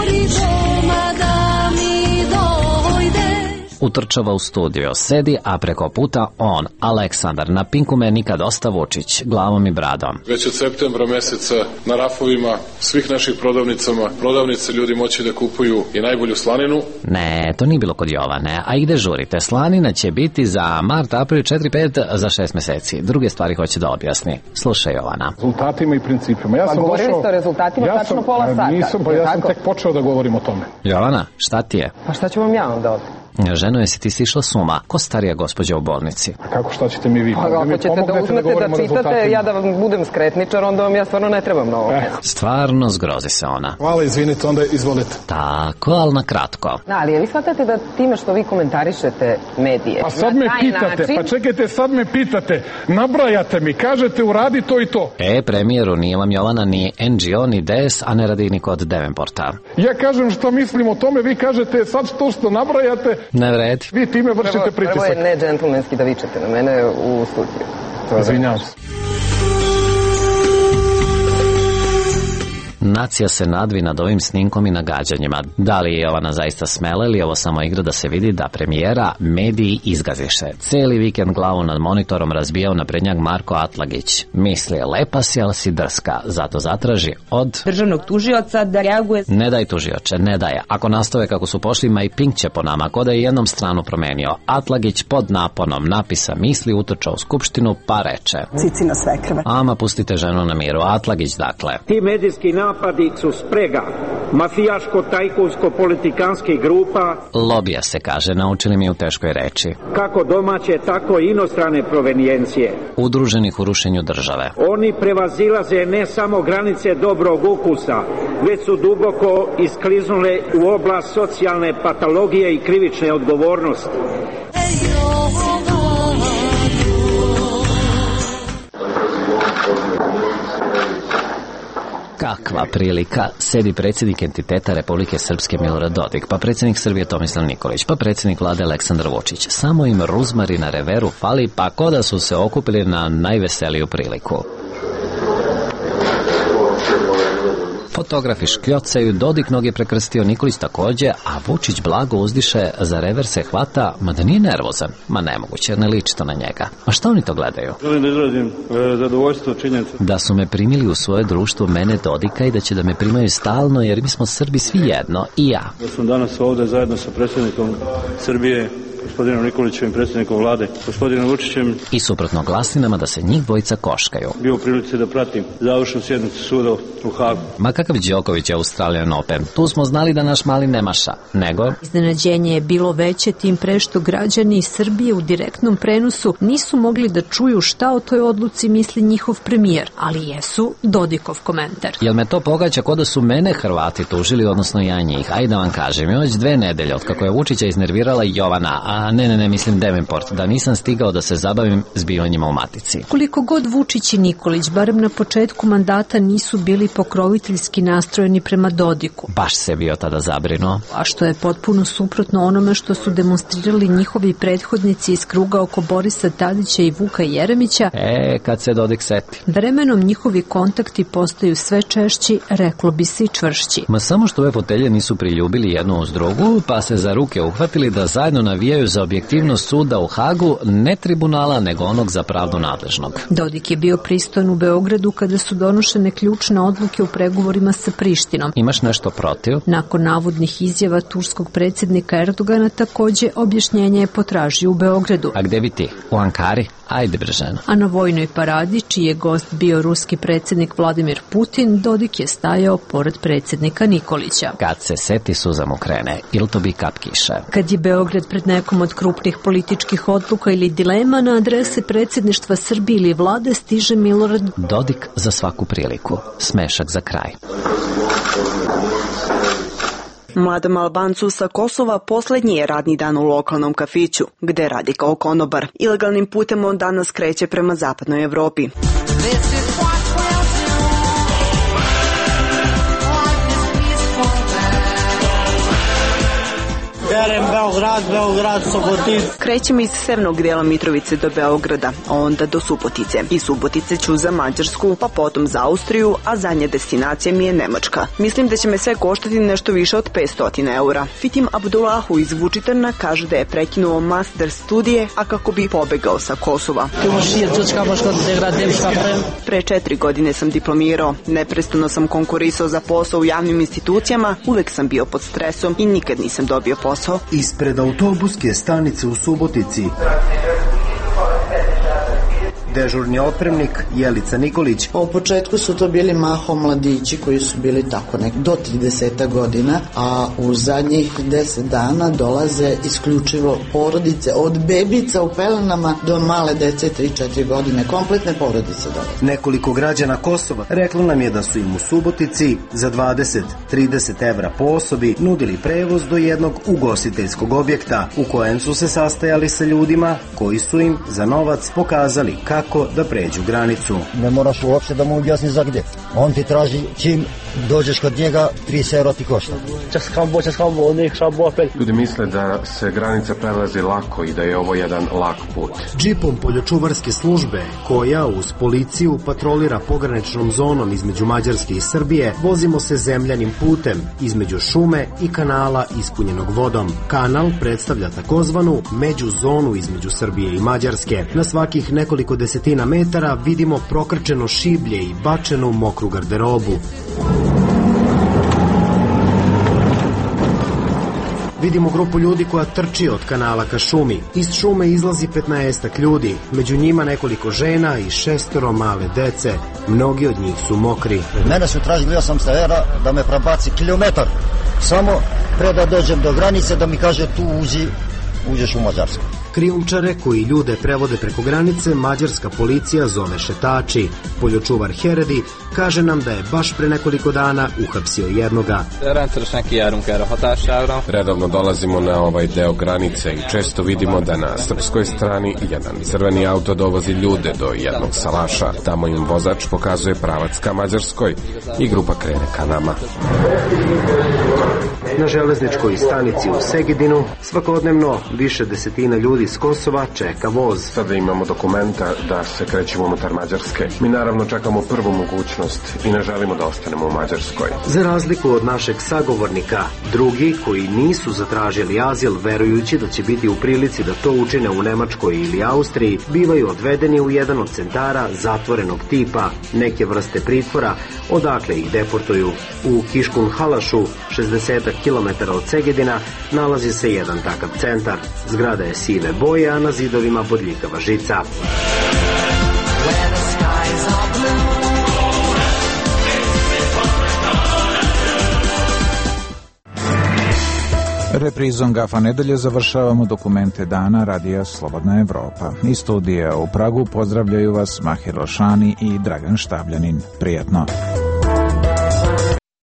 Utrčava u studio, sedi, a preko puta on, Aleksandar, na Pinku me nikad osta Vučić, glavom i bradom. Već od septembra meseca na rafovima svih naših prodavnicama, prodavnice ljudi moći da kupuju i najbolju slaninu. Ne, to nije bilo kod Jovane, a ide žurite. Slanina će biti za mart, april, četiri pet, za šest meseci. Druge stvari hoće da objasni. Slušaj Jovana. Rezultatima i principima. Ja pa sam govorili došao... ste o rezultatima ja tačno pola sata. Nisam, pa ja sam tek počeo da govorim o tome. Jovana, šta ti je? Pa šta ću vam ja onda ovdje? Ženo, jesi ti sišla s uma? Ko starija gospođa u bolnici? A kako, šta ćete mi vi? Pa ako ćete da uzmete da, da čitate, ja da vam budem skretničar, onda vam ja stvarno ne trebam mnogo. Eh. Stvarno zgrozi se ona. Hvala, izvinite, onda izvolite. Tako, ali na kratko. Da, ali je vi shvatate da time što vi komentarišete medije? Pa sad me pitate, način... pa čekajte, sad me pitate, nabrajate mi, kažete uradi to i to. E, premijeru, nije vam Jovana ni en ge o, ni de es, a ne radi ni kod Devenporta. Ja kažem što mislim o tome, vi kažete sad to što nabrajate. Ne vredi. Vi time vršite pritisak. Prvo je ne džentlmenski da vičete na mene u studiju. Izvinjavam se. Nacija se nadvi nad ovim snimkom i nagađanjima. Da li je Jovana zaista smela ili je ovo samo igra da se vidi da premijera mediji izgaziše. Celi vikend glavu nad monitorom razbijao naprednjak Marko Atlagić. Misli je lepa si, ali si drska. Zato zatraži od državnog tužioca da reaguje. Ne daj tužioče, ne daj. Ako nastave kako su pošli, ma i Pink će po nama, ko da je jednom stranu promenio. Atlagić pod naponom napisa misli, utrčao u skupštinu, pa reče Cicina svekrva. Ama pustite ženu na miru. Atlagić dakle. Ti medijski napadi su sprega mafijaško-tajkunsko-politikanskih grupa, lobija se kaže, naučili mi u teškoj reči, kako domaće, tako i inostrane provenijencije, udruženih u rušenju države. Oni prevazilaze ne samo granice dobrog ukusa, već su duboko iskliznule u oblast socijalne patologije i krivične odgovornosti. Kakva prilika, sedi predsjednik entiteta Republike Srpske Milorad Dodik, pa predsjednik Srbije Tomislav Nikolić, pa predsjednik vlade Aleksandar Vučić. Samo im ruzmari na reveru fali, pa ko da su se okupili na najveseliju priliku. Fotografi škljocaju, Dodik noge prekrstio, Nikolić takođe, a Vučić blago uzdiše, za rever se hvata, mada nije nervozan. Ma nemoguće, ne liči to na njega. A šta oni to gledaju? Želim da izrazim e, zadovoljstvo činjenica. Da su me primili u svoje društvo, mene, Dodika, i da će da me primaju stalno, jer mi smo Srbi svi jedno, i ja. Da sam danas ovde zajedno sa predsjednikom Srbije, gospodinom Nikolićem i predsjednikom vlade, gospodinom Vučićem. I suprotno glasinama da se njih dvojica koškaju. Bio u prilici da pratim završnu sjednicu suda u Hagu. Ma kakav Đoković je Australian Open. Tu smo znali da naš mali ne maša, nego... Iznenađenje je bilo veće, tim pre što građani iz Srbije u direktnom prenosu nisu mogli da čuju šta o toj odluci misli njihov premijer, ali jesu Dodikov komentar. Jel me to pogađa ko da su mene Hrvati tužili, odnosno ja njih? Ajde da vam kažem, već dve nedelje od kako je Vučića iznervirala Jovana, a ne, ne, ne, mislim Davenport, da nisam stigao da se zabavim zbivanjima u matici. Koliko god Vučić i Nikolić, barem na početku mandata, nisu bili pokroviteljski nastrojeni prema Dodiku. Baš se bio tada zabrinuo. A što je potpuno suprotno onome što su demonstrirali njihovi prethodnici iz kruga oko Borisa Tadića i Vuka Jeremića. E, kad se Dodik seti. Vremenom njihovi kontakti postaju sve češći, reklo bi se i čvršći. Ma samo što ove fotelje nisu priljubili jednu uz drugu, pa se za ruke uhvatili da zajedno navijaju za objektivnost suda u Hagu, ne tribunala, nego onog za pravdu nadležnog. Dodik je bio pristojan u Beogradu kada su donošene ključne odluke u pregovorima sa Prištinom. Imaš nešto protiv? Nakon navodnih izjava turskog predsjednika Erdogana takođe objašnjenje je potražio u Beogradu. A gde bi ti? U Ankari? Ajde bre žena. A na vojnoj paradi, čiji je gost bio ruski predsjednik Vladimir Putin, Dodik je stajao pored predsjednika Nikolića. Kad se seti, suza mu krene, ili to bi kap kiše. Kad je Beograd pred nekom od krupnih političkih odluka ili dilema, na adrese predsjedništva Srbije ili vlade stiže Milorad Dodik za svaku priliku. Smešak za kraj. Mladom Albancu sa Kosova poslednji je radni dan u lokalnom kafiću, gde radi kao konobar. Ilegalnim putem on danas kreće prema zapadnoj Evropi. Berem Beograd, Beograd, Subotica. Krećem iz severnog dela Mitrovice do Beograda, a onda do Subotice. Iz Subotice ću za Mađarsku, pa potom za Austriju, a zadnja destinacija mi je Nemačka. Mislim da će me sve koštati nešto više od petsto eura. Fitim Abdullahu iz Vučitrna kaže da je prekinuo master studije, a kako bi pobegao sa Kosova. Pre četiri godine sam diplomirao, neprestano sam konkurisao za posao u javnim institucijama, uvek sam bio pod stresom i nikad nisam dobio posao. Ispred autobuske stanice u Subotici dežurni otpremnik Jelica Nikolić. U početku su to bili mahom mladići koji su bili tako nek do trideset godina, a u zadnjih deset dana dolaze isključivo porodice, od bebica u pelenama do male dece tri četiri godine, kompletne porodice dolaze. Nekoliko građana Kosova reklo nam je da su im u Subotici za dvadeset do trideset evra po osobi nudili prevoz do jednog ugostiteljskog objekta u kojem su se sastajali sa ljudima koji su im za novac pokazali kako kako da pređu granicu. Ne moraš uopšte da mu objasni za gde. On ti traži čim dođeš kod njega, tri eura ti košta. Ljudi misle da se granica prelazi lako i da je ovo jedan lak put. Džipom poljočuvarske službe, koja uz policiju patrolira pograničnom zonom između Mađarske i Srbije, vozimo se zemljanim putem između šume i kanala ispunjenog vodom. Kanal predstavlja takozvanu međuzonu između Srbije i Mađarske. Na svakih nekoliko desetina metara vidimo prokrčeno šiblje i bačenu mokru garderobu. Vidimo grupu ljudi koja trči od kanala ka šumi. Iz šume izlazi petnaestak ljudi, među njima nekoliko žena i šestoro male dece. Mnogi od njih su mokri. Mene su tražili osam evra da me prebaci kilometar. Samo pre da dođem do granice da mi kaže tu uđi, uđeš u Mađarsku. Krijumčare koji ljude prevode preko granice mađarska policija zove šetači. Poljočuvar Heredi kaže nam da je baš pre nekoliko dana uhapsio jednoga. Redovno dolazimo na ovaj deo granice i često vidimo da na srpskoj strani jedan crveni auto dovozi ljude do jednog salaša. Tamo im vozač pokazuje pravac ka Mađarskoj i grupa krene ka nama. Na železničkoj stanici u Segedinu svakodnevno više desetina ljudi s Kosova čeka voz. Sada imamo dokumenta da se krećemo unutar Mađarske. Mi naravno čekamo prvu mogućnost i ne želimo da ostanemo u Mađarskoj. Za razliku od našeg sagovornika, drugi koji nisu zatražili azil verujući da će biti u prilici da to učine u Nemačkoj ili Austriji, bivaju odvedeni u jedan od centara zatvorenog tipa, neke vrste pritvora, odakle ih deportuju. U Kiškun Halašu, šezdeset kilometara od Segedina, nalazi se jedan takav centar. Zgrada je sive boje, a na zidovima bodljikava žica. Reprizom Gafa nedelje završavamo dokumente dana radija Slobodna Evropa. Iz studija u Pragu pozdravljaju vas Mahir Lošani i Dragan Štabljanin. Prijetno.